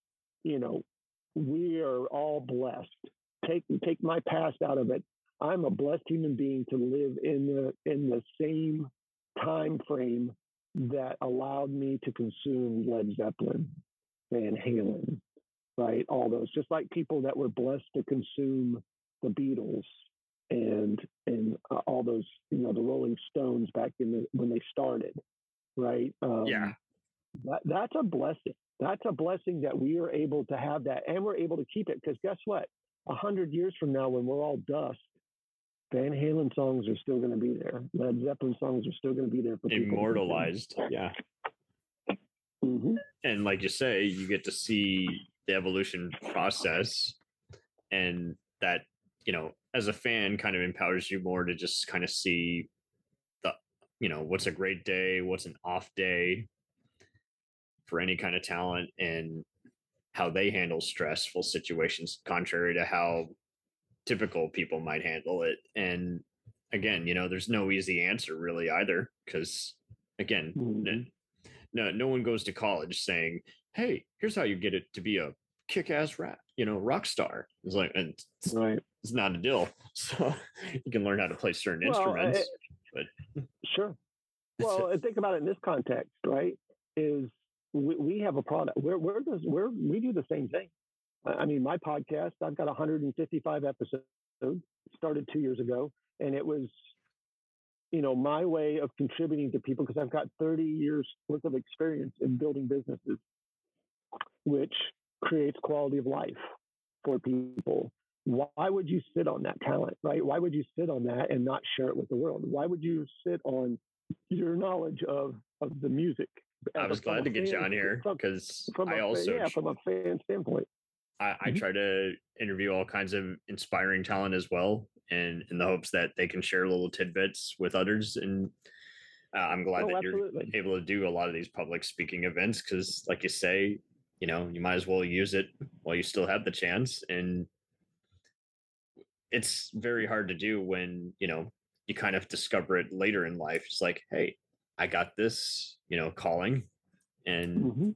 we are all blessed. Take my past out of it. I'm a blessed human being to live in the same time frame that allowed me to consume Led Zeppelin, Van Halen, right? All those, just like people that were blessed to consume the Beatles and all those, the Rolling Stones back when they started, right? That's a blessing. That's a blessing that we are able to have that, and we're able to keep it. Because guess what? 100 years from now, when we're all dust, Van Halen songs are still going to be there. Led Zeppelin songs are still going to be there for people. Immortalized. Yeah. Mm-hmm. And like you say, you get to see the evolution process, and that, as a fan kind of empowers you more to just kind of see what's a great day, what's an off day for any kind of talent, and how they handle stressful situations, contrary to how typical people might handle it. And again, there's no easy answer really either, because again, no one goes to college saying, hey, here's how you get it to be a kick-ass rock star. It's like, and it's not a deal. So you can learn how to play certain instruments, but sure. Well, and think about it in this context, right? Is we have a product. We do the same thing. I mean, my podcast, I've got 155 episodes, started 2 years ago, and it was, my way of contributing to people, because I've got 30 years worth of experience in building businesses, which creates quality of life for people. Why would you sit on that talent, right? Why would you sit on that and not share it with the world? Why would you sit on your knowledge of the music? I was glad to get you on here, because from a fan standpoint, I try to interview all kinds of inspiring talent as well, and in the hopes that they can share little tidbits with others. And I'm glad that you're able to do a lot of these public speaking events, because like you say, you might as well use it while you still have the chance. And it's very hard to do when, you kind of discover it later in life. It's like, hey, I got this, calling, and,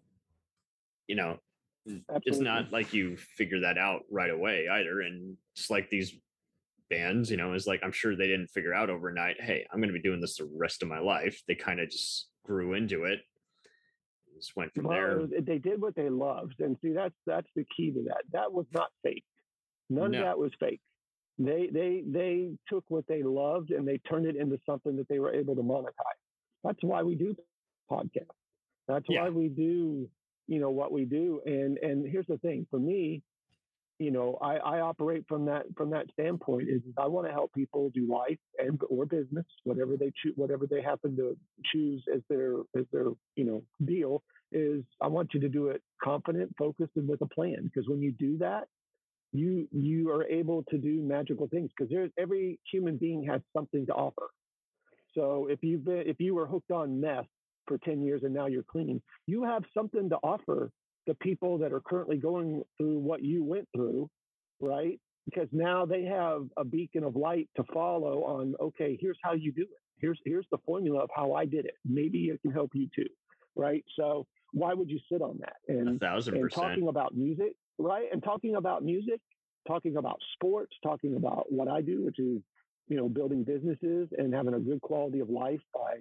it's not like you figure that out right away either. And just like these bands, is like, I'm sure they didn't figure out overnight, hey, I'm going to be doing this the rest of my life. They kind of just grew into it. Just went from there. They did what they loved. And see, that's the key to that. That was not fake. None of that was fake. They took what they loved and they turned it into something that they were able to monetize. That's why we do podcasts. That's why we do, what we do. And here's the thing for me, I operate from that standpoint is I want to help people do life or business, whatever they choose, whatever they happen to choose as their deal is. I want you to do it confident, focused, and with a plan. Because when you do that, you are able to do magical things, because every human being has something to offer. So if you were hooked on meth for 10 years and now you're clean, you have something to offer the people that are currently going through what you went through, right? Because now they have a beacon of light to follow on, okay, here's how you do it. Here's the formula of how I did it. Maybe it can help you too, right? So why would you sit on that? And 1,000%. And talking about music, right? And talking about music, talking about sports, talking about what I do, which is, building businesses and having a good quality of life by,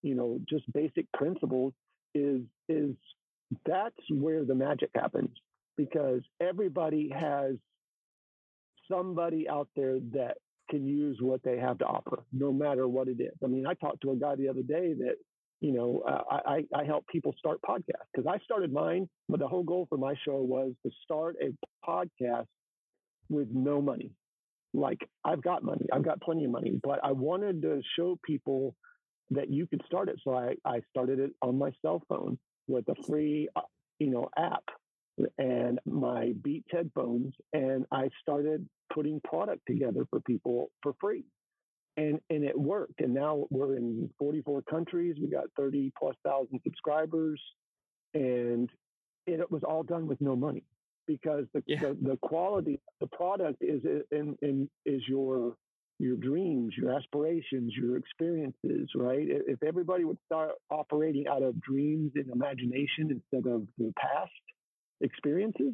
just basic principles, is that's where the magic happens, because everybody has somebody out there that can use what they have to offer, no matter what it is. I mean, I talked to a guy the other day that, I help people start podcasts, because I started mine, but the whole goal for my show was to start a podcast with no money. Like, I've got money, I've got plenty of money, but I wanted to show people that you could start it. So I started it on my cell phone with a free, app and my Beats headphones, and I started putting product together for people for free. And it worked. And now we're in 44 countries. We got 30+ thousand subscribers, and it was all done with no money, because the quality of the product is your dreams, your aspirations, your experiences, right? If everybody would start operating out of dreams and imagination instead of the past experiences,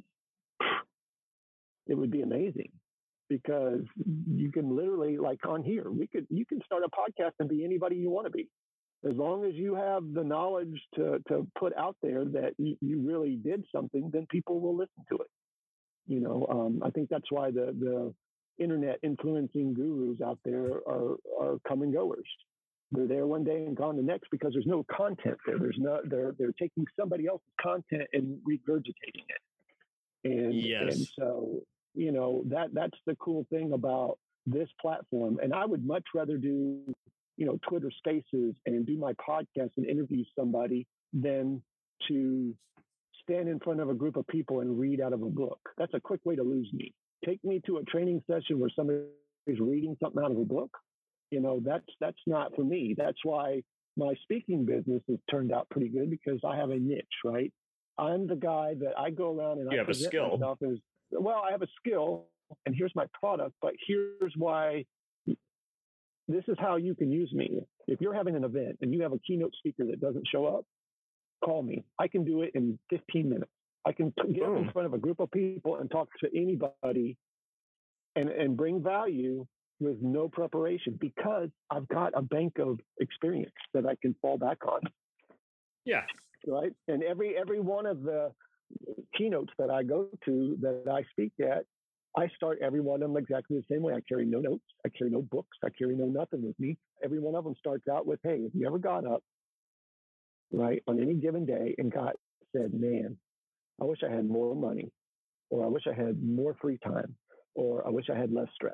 it would be amazing. Because you can literally, like on here, you can start a podcast and be anybody you want to be, as long as you have the knowledge to put out there that you really did something. Then people will listen to it. I think that's why the internet influencing gurus out there are come and goers. They're there one day and gone the next, because there's no content there. They're taking somebody else's content and regurgitating it. And so, that's the cool thing about this platform. And I would much rather do, Twitter Spaces and do my podcast and interview somebody than to stand in front of a group of people and read out of a book. That's a quick way to lose me. Take me to a training session where somebody's reading something out of a book. That's not for me. That's why my speaking business has turned out pretty good, because I have a niche, right? I'm the guy that I go around and you I have a skill. myself as, well, I have a skill, and here's my product, but here's why. This is how you can use me. If you're having an event and you have a keynote speaker that doesn't show up, call me. I can do it in 15 minutes. I can get up in front of a group of people and talk to anybody and bring value with no preparation, because I've got a bank of experience that I can fall back on. Yeah. Right. And every one of the keynotes that I go to, that I speak at, I start every one of them exactly the same way. I carry no notes. I carry no books. I carry no nothing with me. Every one of them starts out with, hey, have you ever got up, right, on any given day and said, man, I wish I had more money, or I wish I had more free time, or I wish I had less stress,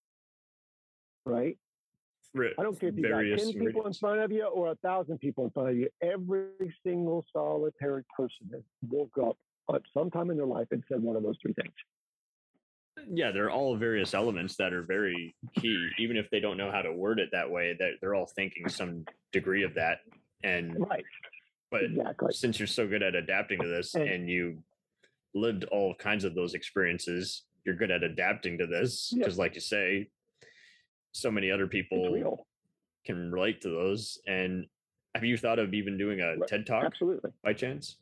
right? I don't care if you got 10 people in front of you or 1,000 people in front of you. Every single solitary person that woke up at some time in their life and said one of those three things. Yeah, they're all various elements that are very key, even if they don't know how to word it that way. That they're all thinking some degree of that. And right. But exactly. Since you're so good at adapting to this, and you lived all kinds of those experiences, you're good at adapting to this, because like you say, so many other people can relate to those. And have you thought of even doing a TED Talk? Absolutely. By chance?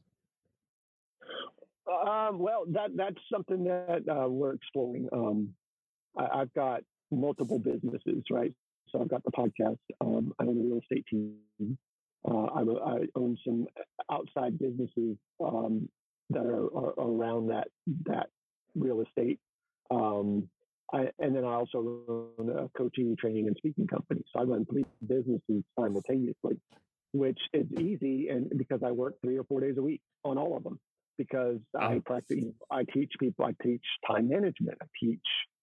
Well, that's something that we're exploring. I've got multiple businesses, right? So I've got the podcast. I own a real estate team. I own some outside businesses that are around that real estate. And then I also run a coaching, training, and speaking company. So I run 3 businesses simultaneously, which is easy, and because I work 3 or 4 days a week on all of them. Because I teach people, I teach time management, I teach,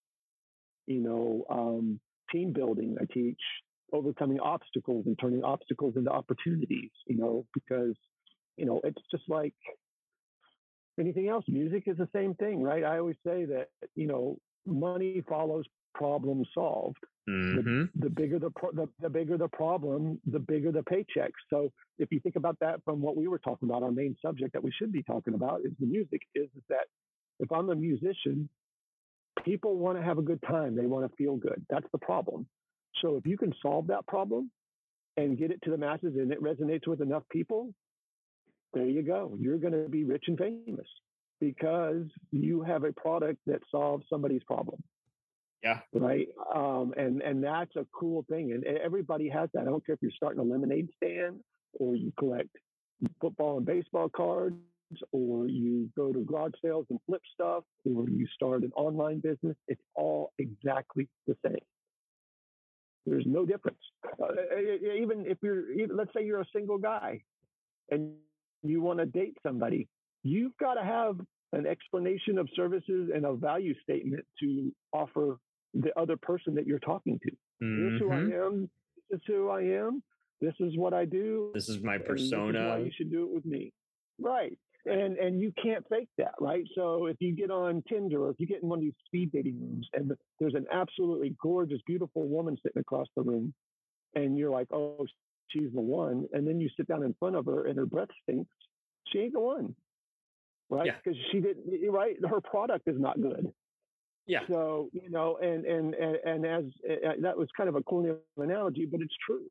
team building, I teach overcoming obstacles and turning obstacles into opportunities, because, it's just like anything else. Music is the same thing, right? I always say that, money follows problem solved. Mm-hmm. The bigger the problem, the bigger the paycheck. So if you think about that from what we were talking about, our main subject that we should be talking about is the music, is that if I'm a musician, people want to have a good time. They want to feel good. That's the problem. So if you can solve that problem and get it to the masses and it resonates with enough people, there you go. You're going to be rich and famous because you have a product that solves somebody's problem. Yeah. Right. And that's a cool thing. And everybody has that. I don't care if you're starting a lemonade stand or you collect football and baseball cards, or you go to garage sales and flip stuff, or you start an online business. It's all exactly the same. There's no difference. Even if let's say you're a single guy and you want to date somebody, you've got to have an explanation of services and a value statement to offer the other person that you're talking to. Here's who I am. This is who I am. This is what I do. This is my This persona. is why you should do it with me. Right. And you can't fake that, right? So if you get on Tinder or if you get in one of these speed dating rooms and there's an absolutely gorgeous, beautiful woman sitting across the room, and you're like, oh, she's the one, and then you sit down in front of her and her breath stinks, she ain't the one, right? Because she didn't, right? Her product is not good. Yeah. So, and as that was kind of a corny analogy, but it's true.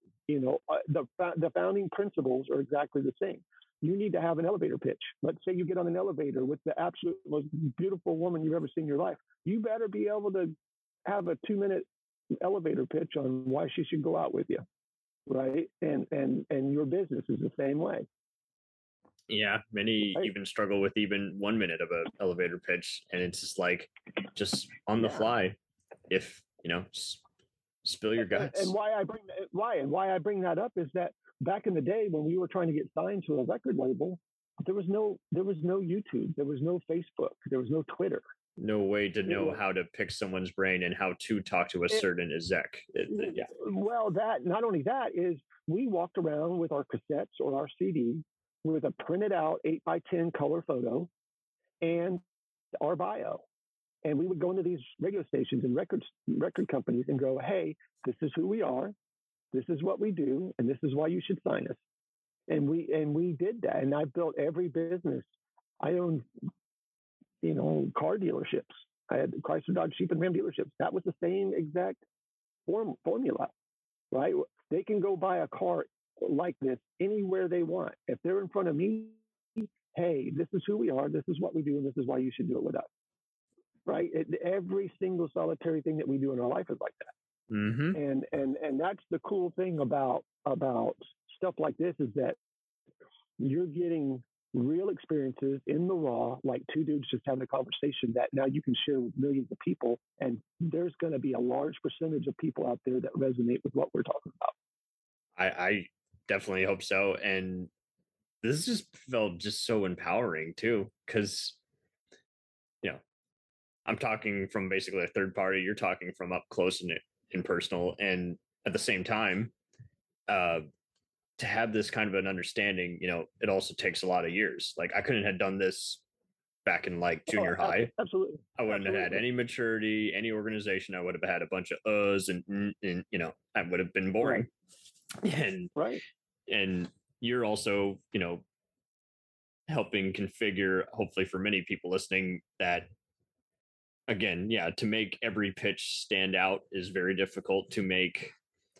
The founding principles are exactly the same. You need to have an elevator pitch. Let's say you get on an elevator with the absolute most beautiful woman you've ever seen in your life. You better be able to have a 2-minute elevator pitch on why she should go out with you, right? And your business is the same way. Yeah, many even struggle with even 1 minute of an elevator pitch, and it's just on the fly. If spill your guts. And why I bring that up is that back in the day when we were trying to get signed to a record label, there was no YouTube, there was no Facebook, there was no Twitter. No way to know how to pick someone's brain and how to talk to a certain exec. Well, that not only that is we walked around with our cassettes or our CD with a printed out 8x10 color photo and our bio. And we would go into these radio stations and record companies and go, hey, this is who we are. This is what we do. And this is why you should sign us. And we did that. And I built every business. I owned, car dealerships. I had Chrysler, Dodge, Jeep, and Ram dealerships. That was the same exact formula, right? They can go buy a car like this anywhere they want. If they're in front of me, hey, this is who we are. This is what we do. And this is why you should do it with us. Right? Every single solitary thing that we do in our life is like that. Mm-hmm. And that's the cool thing about stuff like this is that you're getting real experiences in the raw, like two dudes just having a conversation that now you can share with millions of people. And there's going to be a large percentage of people out there that resonate with what we're talking about. I definitely hope so. And this just felt just so empowering too, because I'm talking from basically a third party. You're talking from up close and personal. And at the same time, to have this kind of an understanding, it also takes a lot of years. Like I couldn't have done this back in junior high. Absolutely. I wouldn't have had any maturity, any organization. I would have had a bunch of uhs and I would have been boring. Right. And you're also, helping configure, hopefully for many people listening, that again, to make every pitch stand out is very difficult. To make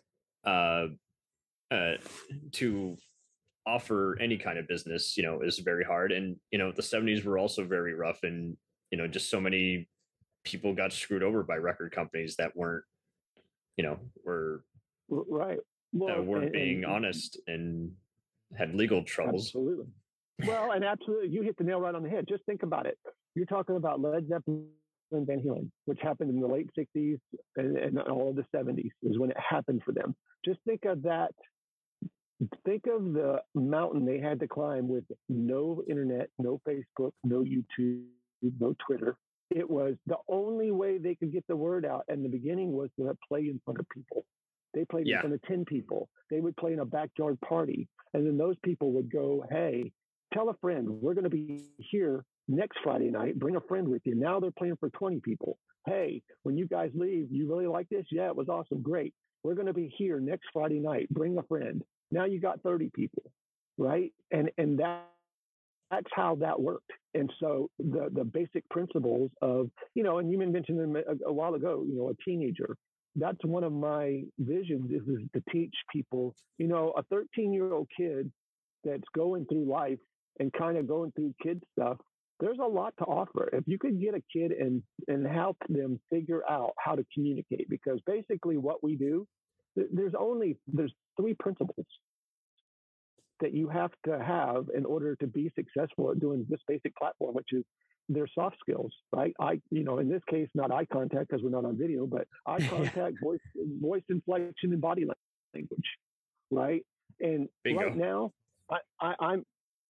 to offer any kind of business, is very hard. And the 70s were also very rough, and just so many people got screwed over by record companies that weren't were right weren't being honest and had legal troubles. Absolutely. Well, and absolutely, you hit the nail right on the head. Just think about it. You're talking about Led Zeppelin and Van Halen, which happened in the late 60s and all of the 70s is when it happened for them. Just think of that. Think of the mountain they had to climb with no internet, no Facebook, no YouTube, no Twitter. It was the only way they could get the word out in the beginning was to play in front of people. They played in front of 10 people. They would play in a backyard party. And then those people would go, hey, tell a friend, we're going to be here next Friday night. Bring a friend with you. Now they're playing for 20 people. Hey, when you guys leave, you really like this? Yeah, it was awesome. Great. We're going to be here next Friday night. Bring a friend. Now you got 30 people, right? And that's how that worked. And so the basic principles of, and you mentioned them a while ago, a teenager. That's one of my visions is to teach people, a 13-year-old kid that's going through life and kind of going through kid stuff there's a lot to offer. If you could get a kid and help them figure out how to communicate, because basically what we do, there's 3 principles that you have to have in order to be successful at doing this basic platform, which is their soft skills, right? In this case, not eye contact because we're not on video, but eye contact, voice inflection, and body language, right? And Bingo. right now, I'm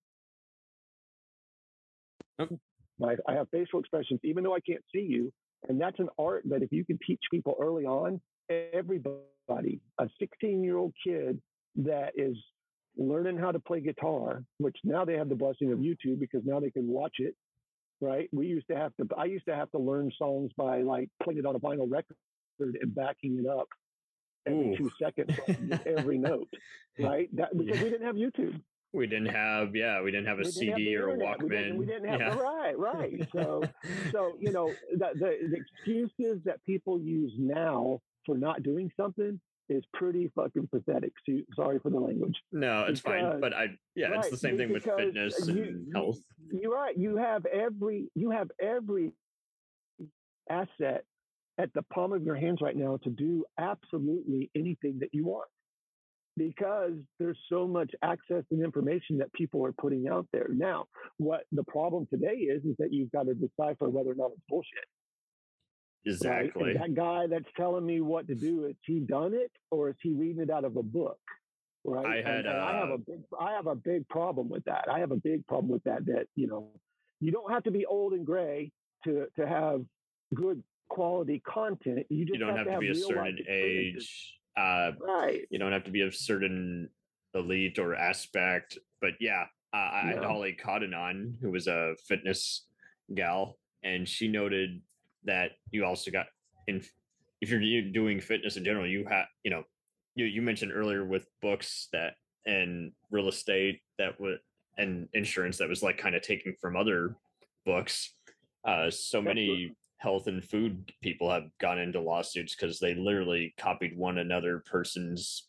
I have facial expressions, even though I can't see you, and that's an art that if you can teach people early on, everybody, a 16-year-old kid that is learning how to play guitar, which now they have the blessing of YouTube because now they can watch it, right? I used to have to learn songs by like playing it on a vinyl record and backing it up every 2 seconds, every note, right? That because we didn't have YouTube. We didn't have a CD or a Walkman. We didn't have right. So the excuses that people use now for not doing something is pretty fucking pathetic. So, sorry for the language. No, it's fine. But it's the same thing with fitness and health. You're right. You have every asset at the palm of your hands right now to do absolutely anything that you want, because there's so much access and information that people are putting out there. Now, what the problem today is that you've got to decipher whether or not it's bullshit. Exactly. Right? That guy that's telling me what to do, is he done it or is he reading it out of a book? Right. I have a big problem with that. That, you don't have to be old and gray to have good quality content. You don't have to be a certain age. Right. You don't have to be a certain elite or aspect. But I had Holly Cotton on, who was a fitness gal, and she noted that you also got if you're doing fitness in general, you have you mentioned earlier with books that and real estate and insurance that was like kind of taking from other books. So many health and food people have gone into lawsuits because they literally copied one another person's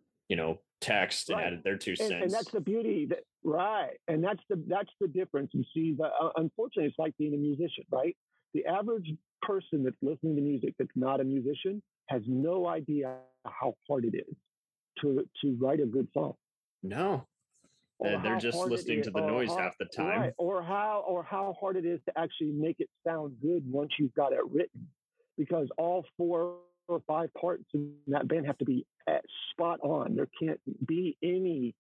text and added their 2 cents. And that's the beauty and that's the difference. You see, unfortunately, it's like being a musician, right? The average person that's listening to music that's not a musician has no idea how hard it is to write a good song. No. They're just listening to the noise half the time. Right. Or how hard it is to actually make it sound good once you've got it written. Because all 4 or 5 parts in that band have to be spot on. There can't be any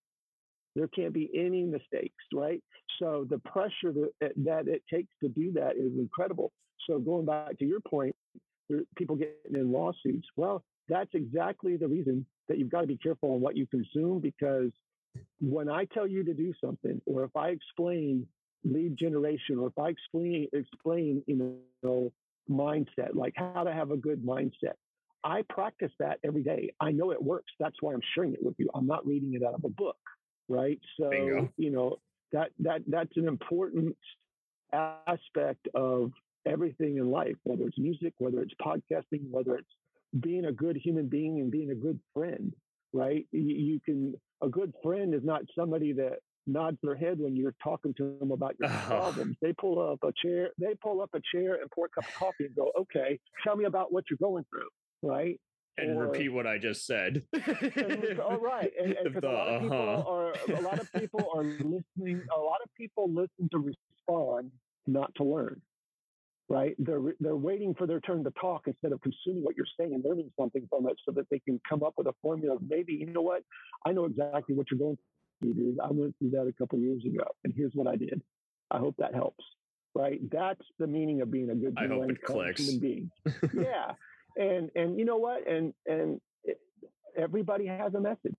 mistakes, right? So the pressure that it takes to do that is incredible. So going back to your point, people getting in lawsuits. Well, that's exactly the reason that you've got to be careful on what you consume, because when I tell you to do something, or if I explain lead generation, or if I explain mindset, like how to have a good mindset, I practice that every day. I know it works. That's why I'm sharing it with you. I'm not reading it out of a book, right? So, Bingo. That's an important aspect of everything in life, whether it's music, whether it's podcasting, whether it's being a good human being and being a good friend, right? A good friend is not somebody that nods their head when you're talking to them about your problems. They pull up a chair and pour a cup of coffee and go, okay, tell me about what you're going through, right? And repeat what I just said. All right. And a lot of people are listening. A lot of people listen to respond, not to learn. Right? They're waiting for their turn to talk instead of consuming what you're saying and learning something from it, so that they can come up with a formula. Maybe, you know what? I know exactly what you're going through, dude. I went through that a couple of years ago, and here's what I did. I hope that helps. Right? That's the meaning of being a good human being. Yeah. And you know what? And everybody has a message.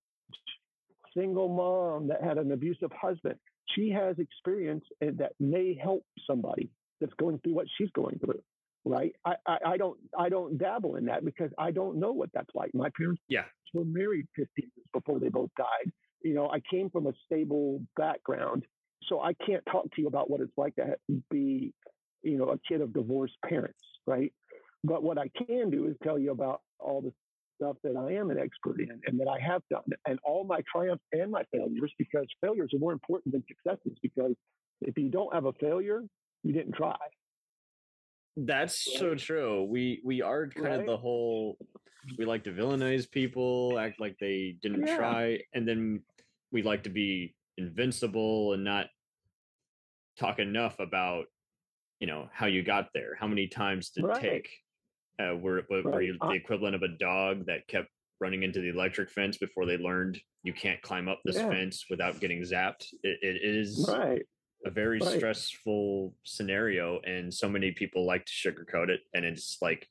Single mom that had an abusive husband, she has experience that may help somebody that's going through what she's going through, right? I don't dabble in that because I don't know what that's like. My parents were married 15 years before they both died. I came from a stable background, so I can't talk to you about what it's like to be, a kid of divorced parents, right? But what I can do is tell you about all the stuff that I am an expert in and that I have done, and all my triumphs and my failures, because failures are more important than successes. Because if you don't have a failure, you didn't try. That's so true. We are kind of the whole, we like to villainize people, act like they didn't try, and then we like to be invincible and not talk enough about, how you got there. How many times did it take? Were you the equivalent of a dog that kept running into the electric fence before they learned you can't climb up this fence without getting zapped? It is a very stressful scenario, and so many people like to sugarcoat it. And it's like,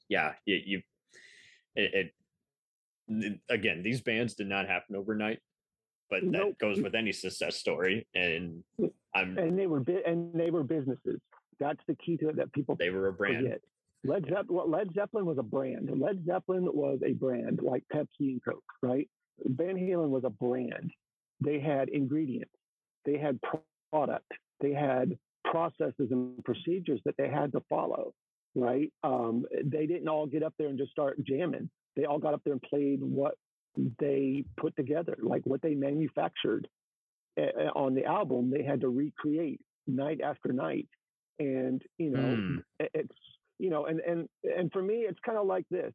again, these bands did not happen overnight, but that goes with any success story. And they were businesses. That's the key to it, that people they were a brand. Forget. Led Zeppelin was a brand. Led Zeppelin was a brand like Pepsi and Coke, right? Van Halen was a brand. They had ingredients. They had product. They had processes and procedures that they had to follow, right? They didn't all get up there and just start jamming. They all got up there and played what they put together, like what they manufactured on the album. They had to recreate night after night. And, it's, and for me, it's kind of like this,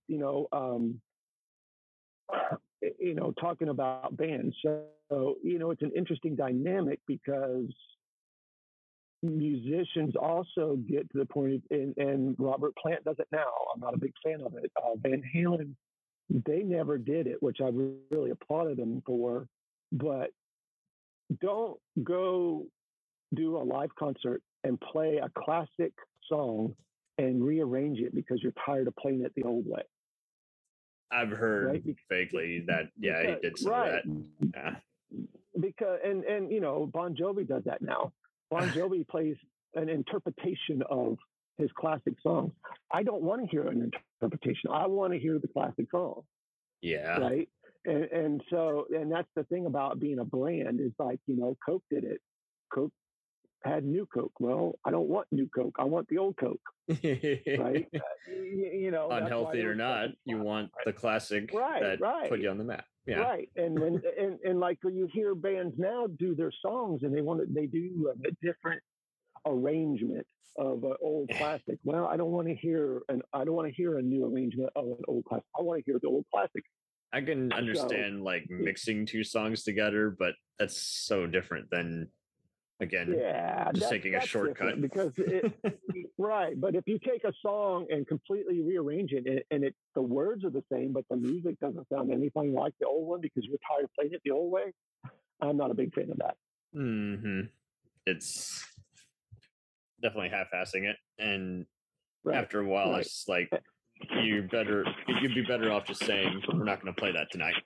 talking about bands. So, it's an interesting dynamic because musicians also get to the point, and Robert Plant does it now. I'm not a big fan of it. Van Halen, they never did it, which I really applauded them for. But don't go do a live concert and play a classic song and rearrange it because you're tired of playing it the old way. I've heard vaguely that, he did some of that. Yeah. Because, and Bon Jovi does that now. Bon Jovi plays an interpretation of his classic songs. I don't want to hear an interpretation. I want to hear the classic song. Yeah. Right. And so that's the thing about being a brand is like, Coke did it. Coke had new Coke. Well, I don't want new Coke. I want the old Coke. Right. Unhealthy or not, you want the classic that put you on the map. Yeah. Right. And like when you hear bands now do their songs and they do a different arrangement of an old classic. Well, I don't want to hear a new arrangement of an old classic. I want to hear the old classic. I can understand mixing two songs together, but that's so different than, again, just taking a shortcut. Because but if you take a song and completely rearrange it, and the words are the same, but the music doesn't sound anything like the old one because you're tired of playing it the old way, I'm not a big fan of that. Mm-hmm. It's definitely half-assing it, and after a while, it's like you'd be better off just saying we're not going to play that tonight.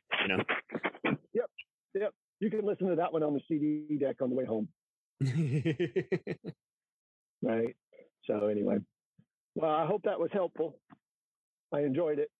Yep. You can listen to that one on the CD deck on the way home. Right. So anyway, well, I hope that was helpful. I enjoyed it.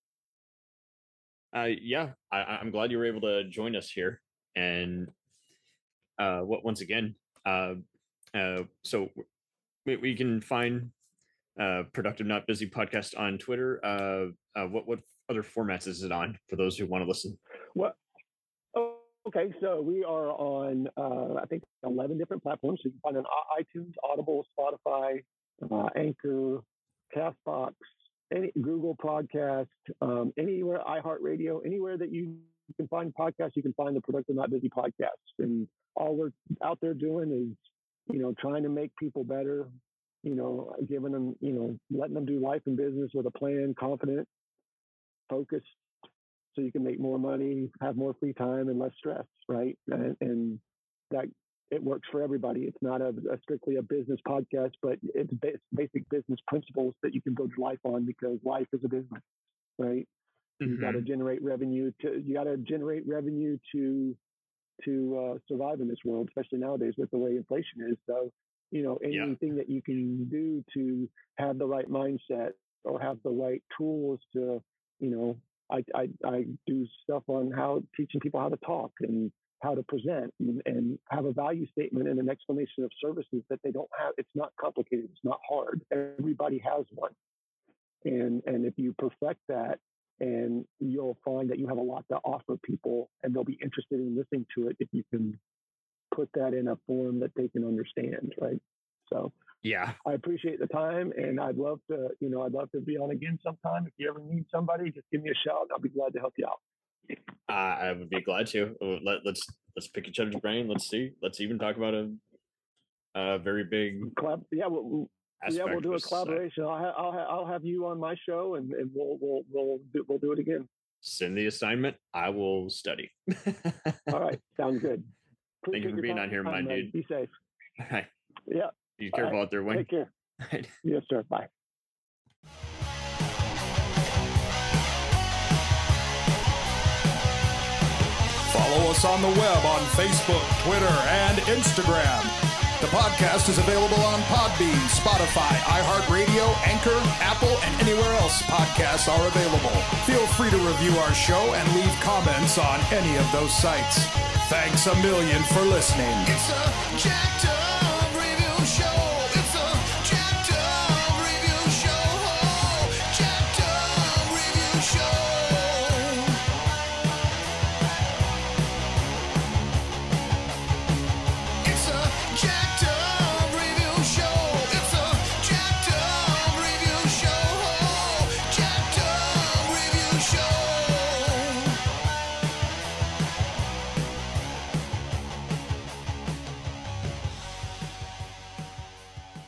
I'm glad you were able to join us here. And once again, so we can find Productive Not Busy podcast on Twitter. What other formats is it on for those who want to listen? Okay, so we are on, I think, 11 different platforms. So you can find on iTunes, Audible, Spotify, Anchor, Castbox, Google Podcast, anywhere, iHeartRadio, anywhere that you can find podcasts, you can find the Productive Not Busy podcast. And all we're out there doing is, trying to make people better, giving them, letting them do life and business with a plan, confident, focused, so you can make more money, have more free time, and less stress, right? And that it works for everybody. It's not a strictly a business podcast, but it's basic business principles that you can build your life on because life is a business, right? You got to generate revenue to survive in this world, especially nowadays with the way inflation is. So, anything that you can do to have the right mindset or have the right tools to, I do stuff on teaching people how to talk and how to present and have a value statement and an explanation of services that they don't have. It's not complicated. It's not hard. Everybody has one. And if you perfect that, and you'll find that you have a lot to offer people and they'll be interested in listening to it if you can put that in a form that they can understand. Right. So Yeah. I appreciate the time, and I'd love to be on again sometime. If you ever need somebody, just give me a shout. I'll be glad to help you out. I would be glad to. Let's pick each other's brain. Let's see. Let's even talk about a very big Yeah, we'll do a collaboration. I'll have you on my show, and we'll do it again. Send the assignment. I will study. All right, sounds good. Thank you for being on here, my dude. Be safe. All right. Yeah. Be careful out there, Wayne. Take care. Yes, sir. Bye. Follow us on the web on Facebook, Twitter, and Instagram. The podcast is available on Podbean, Spotify, iHeartRadio, Anchor, Apple, and anywhere else podcasts are available. Feel free to review our show and leave comments on any of those sites. Thanks a million for listening. It's a jacked up review show. It's a jacked up review show. Jacked up review show.